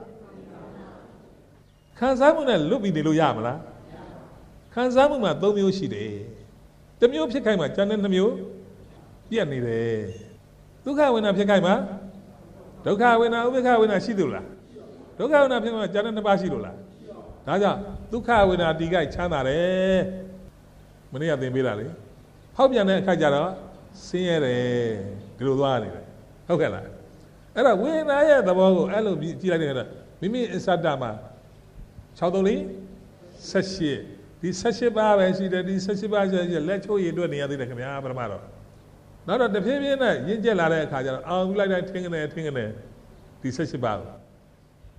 ခံစားမှုနဲ့လွတ်ပြီးနေလို့ရမလားခံစားမှုမှာ၃မျိုးရှိတယ်တစ်မျိုးဖြစ်ခိုင်းမှာကျန်တဲ့နှမျိုးပြတ်နေတယ်ဒုက္ခဝေဒနာဖြစ်ခိုင်းမှာဒုက္ခဝေဒနာဥပေက္ခဝေဒနာရှိသလားဒုက္ခဝေဒနာဖြစ်မှာကျန်တဲ့နှစ်ပါးရှိလို့လားဒါကြောင့်ဒုက္ခဝေဒနာဒီကိုက်ချမ်းသာတယ်မနေ့ကသင်ပေးတာလေဟောက်ပြန်တဲ့အခါကျတော့ဆင်းရဲတယ်ဒီလိုသွားနေတယ်ဟုတ်ကဲ့လားအဲ့တော့ဝေဒနာရဲ့သဘောကိုအဲ့လိုကြည့်လိုက်တဲ့အခါမိမိအစ္ဆဒမှာ၆သုံးလေး၁၈ဒီ၁၈ပါးပဲရှိတယ်ဒီ၁၈ပါးရှိတယ်လက်ချိုးရည်အတွက်နေရသေးတယ်ခင်ဗျာပထမတော့နောက်တော့တဖြည်းဖြည်းနဲ့ရင့်ကျက်လာတဲ့အခါကျတော့အောင်လိုက်တိုင်းထင်းကနေထင်းကနေဒီ၁၈ပါးကို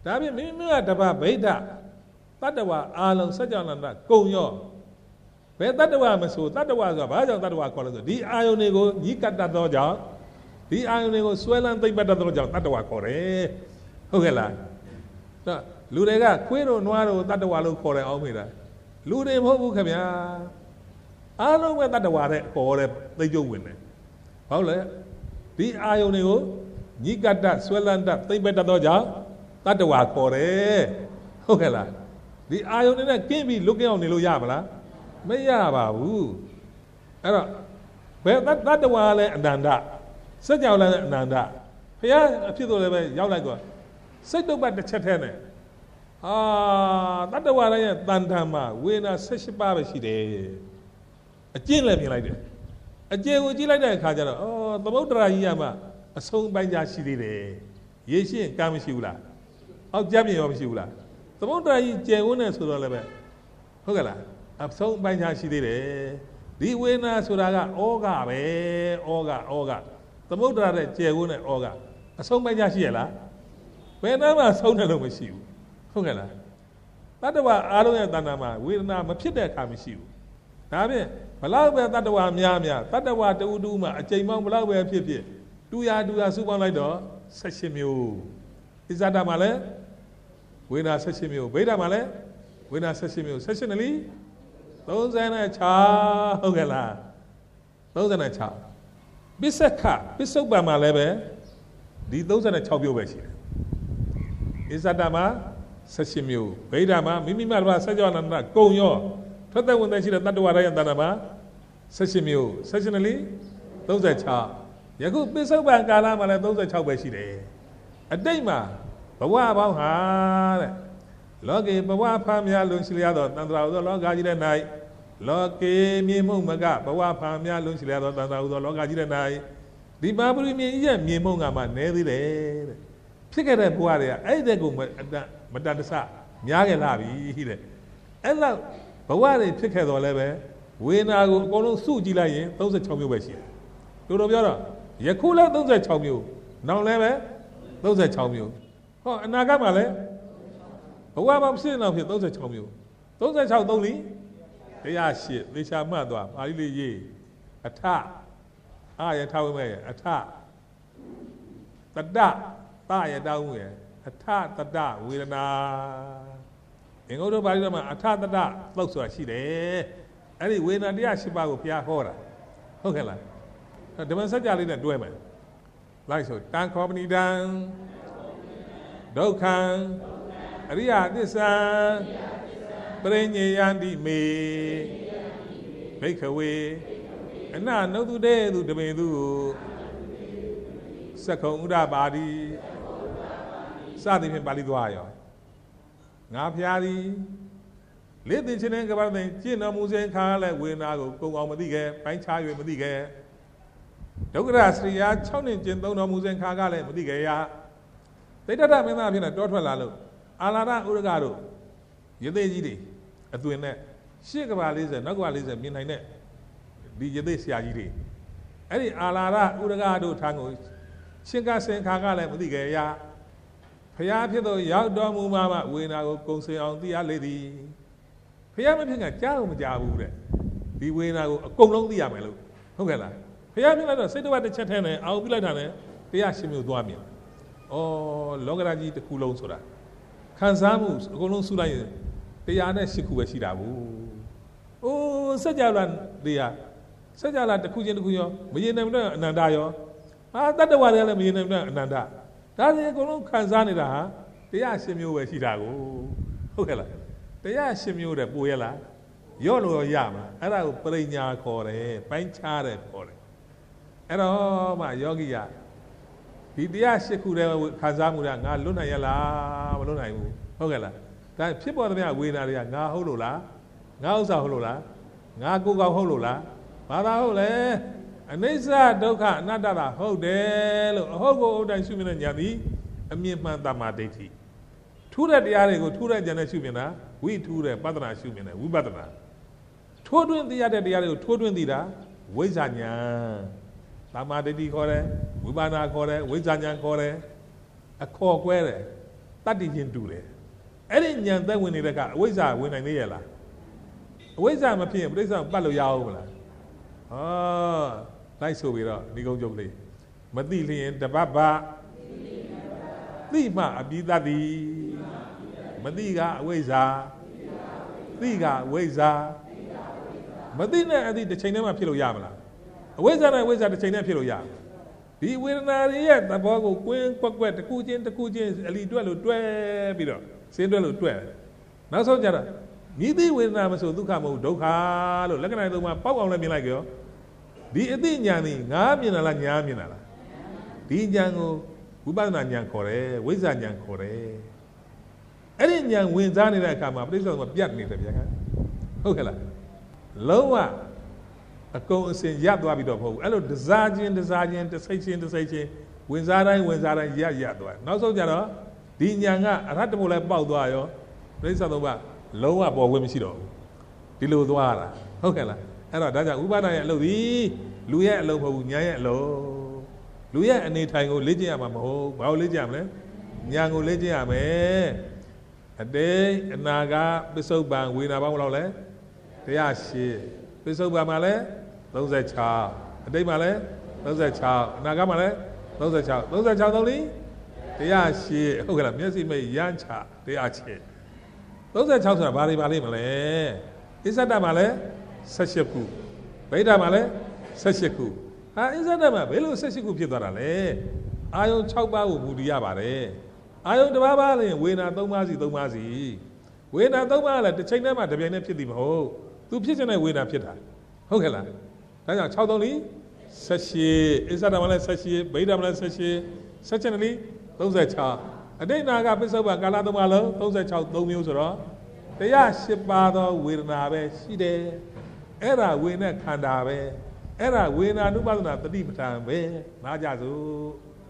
ဒါပြင်မိမိကတပါဗိဒ္ဓတတ္တဝါအာလုံးစัจ java နန္ဒကုံရောဘယ်တတ္တဝါမဆိုတတ္တဝါဆိုတာဘာကြောင့်တတ္တဝါခေါ်လဲဆိုဒီအာယုန်တွေကိုညှိကတ်တတ်သောကြောင့်ဒီအာယုန်တွေကိုဆွဲလန်းသိမ့်ပတ်တတ်သောကြောင့်တတ္တဝါခေါ်တယ်ဟုတ်ကဲ့လားလူတွေကခွေးတို့နွားတို့တတ္တဝါလို့ခေါ်တယ်အောင်မေးတာလူတွေမဟုတ်ဘူးခင်ဗျာအားလုံးပဲတတ္တဝါတဲ့ခေါ်တယ်သိကျုပ်ဝင်တယ်ဟုတ်လဲဒီအာယုန်တွေကိုညှိကတ်တတ်ဆွဲလန်းတတ်သိမ့်ပတ်တတ်သောကြောင့်တတ္တဝါခေါ်တယ်ဟုတ်ကဲ့လားဒီအာယုန်တွေနဲ့ကင်းပြီးလွတ်ကင်းအောင်နေလို့ရမလားမရပါဘူးအဲ့တော့ဘယ်တတ္တဝါလဲအနန္တစัจ java လည်းအနန္တဘုရားအဖြစ်ဆိုလည်းပဲရောက်လိုက်တော့စိတ်တုပ္ပတစ်ချက်ထဲနဲ့အာတတ္တဝါရဲ့တန်ထံမှာဝေဒနာ၁၈ပါးပဲရှိတယ်အကျင့်လည်းမြင်လိုက်တယ်အကျင့်ကိုကြည့်လိုက်တဲ့အခါကျတော့အော်သမုဒ္ဒရာကြီးကမှအဆုံးပိုင်းခြားရှိသေးတယ်ရေရှင်းကမ်းမရှိဘူးလားအောက်ကြမ်းပြင်ရောမရှိဘူးလားသမုဒ္ဒရာကြီးကျယ်ဝန်းနေဆိုတော့လည်းပဲဟုတ်ကဲ့လားအဆုံးပိုင်းခြားရှိသေးတယ်ဒီဝေဒနာဆိုတာကဩဃပဲဩဃဩဃသမုဒ္ဒရာတဲ့ကျယ်ဝန်းတဲ့ဩဃအဆုံးပိုင်းခြားရှိရလားဘယ်နှမှာဆုံးတယ်လို့မရှိဘူးဟုတ်ကဲ့လားတတ္တဝါအားလုံးရဲ့တဏ္ဍာမှာဝေဒနာမဖြစ်တဲ့အခါမရှိဘူးဒါဖြင့်ဘလောက်ပဲတတ္တဝါများများတတ္တဝါတူတူမှာအကျိန်ပေါင်းဘလောက်ပဲဖြစ်ဖြစ်တူရတူရစုပေါင်းလိုက်တော့၁၈မျိုးဣဇဒမှာလည်းဝေဒနာ၁၈မျိုးဗိဓာမှာလည်းဝေဒနာ၁၈မျိုး၁၈နလီ၃၆ဟုတ်ကဲ့လား၃၆ပစ္စကပစ္စုပ္ပန်မှာလည်းပဲဒီ၃၆မျိုးပဲရှိတယ်ဣဇဒမှာ၁၈မျိုးဗိဓာမှာမိမိမှာစัจ java နန္ဒကုံရောထွက်သက်ဝင်သက်ရှိတဲ့တတ္တဝါရဲ့တဏ္ဍာမှာ၁၈မျိုး၁၈နလီ၃၆ယခုပစ္စုပ္ပန်ကာလမှာလည်း၃၆ပဲရှိတယ်အတိတ်မှာဘဝပေါင်းဟာတဲ့လောကေဘဝဖားများလုံးရှိလျားသောတန်ត្រာဟုသောလောကကြီးတဲ့၌လောကေမြေမှုမကဘဝဖားများလုံးရှိလျားသောတန်ត្រာဟုသောလောကကြီးတဲ့၌ဒီပါပရိမြေကြီးရဲ့မြေမှုကမှနည်းသေးတယ်တဲ့ဖြစ်ခဲ့တဲ့ဘဝတွေကအဲ့တဲ့ကိုမတန်တဆများခဲ့လာပြီတဲ့အဲ့လောက်ဘဝတွေဖြစ်ခဲ့တော့လည်းပဲဝေဒနာကိုအကုန်လုံးစုကြည့်လိုက်ရင်၃၆မျိုးပဲရှိတယ်တို့တော့ပြောတော့ယခုလည်း၃၆မျိုးနောက်လည်းပဲ၃၆မျိုးဟောအနာဂတ်မှာလည်းဘဝမှာဖြစ်နေတော့ဖြစ်၃၆မျိုး၃၆သုံးလီတရားရှိသေချာမှတ်သွားပါဠိလေးရေးအထအာယထာဝိမဲ့အထတတ္တတာယတာဝိမဲ့အထတတ္တဝေဒနာအင်္ဂုတ္တပါဠိတော်မှာအထတတ္တသုတ်ဆိုတာရှိတယ်အဲ့ဒီဝေဒနာတရား၈ပါးကိုဘုရားဟောတာဟုတ်ကဲ့လားဓမ္မစကြာလေးနဲ့တွဲမယ်လိုက်ဆိုတံခောပဏိတံဒုက္ခံအရိယသစ္စာပရိညေယန္တိမေဘိက္ခဝေအနနုတုတေသူတမေသူသက္ခုံဥဒ္ဒပါတိစသည်ဖြင့်ပါဠိသွားရောငါဖျားသည်လေးသိချင်းတဲ့ကပ္ပသိကျင့်တော်မူစဉ်ခါလည်းဝေဒနာကိုကုံအောင်မသိခဲ့ပိုင်းခြား၍မသိခဲ့ဒုက္ခရစရိယာ၆နှစ်ကျင့်သုံးတော်မူစဉ်ခါကလည်းမသိခဲ့ရတိဋ္ဌတမင်းသားဖြစ်နေတောထွက်လာလို့အာလာရဥရကတို့ရသေးကြီးတွေအသွင်နဲ့ရှစ်ကဘာ၄၀နောက်ကဘာ၄၀မြင်နိုင်တဲ့ဒီရသေးဆရာကြီးတွေအဲ့ဒီအာလာရဥရကတို့ထံကိုရှင်ကစင်ခါကလည်းမသိခဲ့ရဖျားဖြစ်သောရောက်တော်မူမှာမှဝေဒနာကိုကုံစင်အောင်သိရလေသည်ဖျားမဖြစ်ကကြားလို့မကြားဘူးတဲ့ဒီဝေဒနာကိုအကုန်လုံးသိရမယ်လို့ဟုတ်ကဲ့လားဖျားဖြစ်လိုက်တော့စိတ်တဝတ်တစ်ချက်ထဲနဲ့အောင်ပြလိုက်တာနဲ့တရားရှင်မျိုးသွားမြင်ဩလောကရာကြီးတစ်ခုလုံးဆိုတာခံစားမှုအကုန်လုံးစုလိုက်ရင်တရားနဲ့ရှစ်ခုပဲရှိတာဘူး။အိုးစัจ java တရားစัจ java တစ်ခုချင်းတစ်ခုရောမရေနိုင်တဲ့အနန္တရောဟာတတ္တဝါတွေကလည်းမရေနိုင်တဲ့အနန္တဒါစီအကုန်လုံးခံစားနေတာဟာတရားရှစ်မျိုးပဲရှိတာကိုဟုတ်ကဲ့လားတရားရှစ်မျိုးတဲ့ပိုရလားရော့လို့ရမှာအဲ့ဒါကိုပရိညာခေါ်တယ်ပိုင်းခြားတယ်ခေါ်တယ်အဲ့တော့မှယောဂီကဒီတရားရှစ်ခုတည်းခံစားမှုကငါလွတ်နိုင်ရလားမလွတ်နိုင်ဘူးဟုတ်ကဲ့လားဒါဖြစ်ပေါ်တဲ့ဝေဒနာတွေကငါဟုတ်လို့လားငါဥစ္စာဟုတ်လို့လားငါကိုယ်ကောင်ဟုတ်လို့လားဘာသာဟုတ်လဲအနိစ္စဒုက္ခအနတ္တတာဟုတ်တယ်လို့အဟုတ်ကိုအတိုင်းရှုမြင်တဲ့ဉာဏ်သည်အမြင်မှန်တမာဒိဋ္ဌိထူးတဲ့တရားတွေကိုထူးတဲ့ဉာဏ်နဲ့ရှုမြင်တာဝိထူးတဲ့ပဿနာရှုမြင်တယ်ဝိပဿနာထိုးတွင်းသိရတဲ့တရားတွေကိုထိုးတွင်းသိတာဝိဇ္ဇာဉာဏ်တမာဒိဋ္ဌိခေါ်တယ်ဝိပဿနာခေါ်တယ်ဝိဇ္ဇာဉာဏ်ခေါ်တယ်အခေါ်ကွဲတယ်တတ်တည်ခြင်းတူတယ်အဲ့ဒီဉာဏ်သက်ဝင်နေတဲ့ကအဝိဇ္ဇာဝင်နိုင်သေးရဲ့လားအဝိဇ္ဇာမဖြစ်ရင်ပြိဿပတ်လို့ရအောင်မလားဟောလိုက်ဆိုပြီးတော့ဒီကုန်းကျုပ်လေးမသိလျင်တပတ်ပါသိမှအပိသတိမသိကအဝိဇ္ဇာသိကအဝိဇ္ဇာမသိနဲ့အသိတစ်ချိန်တည်းမှဖြစ်လို့ရမလားအဝိဇ္ဇာနဲ့အဝိဇ္ဇာတစ်ချိန်တည်းဖြစ်လို့ရဒီဝေဒနာရဲ့သဘောကိုကွင်းကွက်ကွက်တစ်ခုချင်းတစ်ခုချင်းအလီတွက်လို့တွဲပြီးတော့စင်းတွက်လို့တွဲနောက်ဆုံးကြတာမိသိဝေဒနာမဆိုဒုက္ခမဟုတ်ဒုက္ခလို့လက္ခဏာသုံးပါပေါက်အောင်လည်းမြင်လိုက်ကြောဒီအသိဉာဏ်นี่ငါမြင်တာလားညာမြင်တာလားဒီဉာဏ်ကိုဝိပဿနာဉာဏ်ခေါ်တယ်ဝိဇ္ဇာဉာဏ်ခေါ်တယ်အဲ့ဒီဉာဏ်ဝင်စားနေတဲ့အခါမှာပြိဿကပြတ်နေတယ်ဗျာဟုတ်ကဲ့လားလုံးဝအကုန်အစင်ရပ်သွားပြီးတော့မဟုတ်ဘူးအဲ့လိုတစားချင်းတစားချင်းတစ်စိတ်ချင်းတစ်စိတ်ချင်းဝင်စားတိုင်းဝင်စားတိုင်းရပ်ရပ်သွားနောက်ဆုံးကြတော့ဒီဉာဏ်ကအရဟတမို့လဲပေါက်သွားရောပြိဿသုံးပါလုံးဝပေါ်ဝင်မရှိတော့ဘူးဒီလိုသွားတာဟုတ်ကဲ့လားအဲ့တော့ဒါကြောင့်ဥပါဒရဲ့အလုပ်ဒီလူရဲ့အလုပ်မဟုတ်ဘူးဉာဏ်ရဲ့အလုပ်လူရဲ့အနေထိုင်ကိုလေ့ကျင့်ရမှာမဟုတ်ဘာလို့လေ့ကျင့်ရမလဲဉာဏ်ကိုလေ့ကျင့်ရမယ်အတိတ်အနာဂတ်ပစ္စုပန်ဝေဒနာပေါင်းဘယ်လောက်လဲတရားရှိပစ္စုပန်မှာလဲ36အတိတ်မှာလဲ36အနာဂတ်မှာလဲ36 36 သုံးလေးတရားရှိဟုတ်ကဲ့လားမျက်စိမိတ်ရမ်းချတရားရှိ36ဆိုတာဘာတွေပါလိမ့်မလဲအစ္ဆဒမှာလဲ18ခုဗိဓာမှာလဲ18ခုဟာအစ္ဆဒမှာဘယ်လို18ခုဖြစ်သွားတာလဲအာယုံ6ပါးကိုမူတည်ရပါတယ်အာယုံတစ်ပါးပါလည်းဝေဒနာ3ပါးစီ3ပါးစီဝေဒနာ3ပါးလည်းတစ်ချိန်တည်းမှာတစ်ပြိုင်တည်းဖြစ်သည်မဟုတ်သူဖြစ်တဲ့ဝေဒနာဖြစ်တာဟုတ်ကဲ့လားဒါကြောင့်6 3 4 18အစ္ဆဒမှာလဲ18ဗိဓာမှာလဲ18 17လီ36အတိတ်နာကပစ္စုပန်ကာလ3ပါးလုံး36 3မျိုးဆိုတော့တရား၈ပါးသောဝေဒနာပဲရှိတယ်အဲ့ဒါဝေနဲ့ခန္ဓာပဲအဲ့ဒါဝေဒနာနုပါဒနာတတိပဋ္ဌာန်ပဲနားကြစို့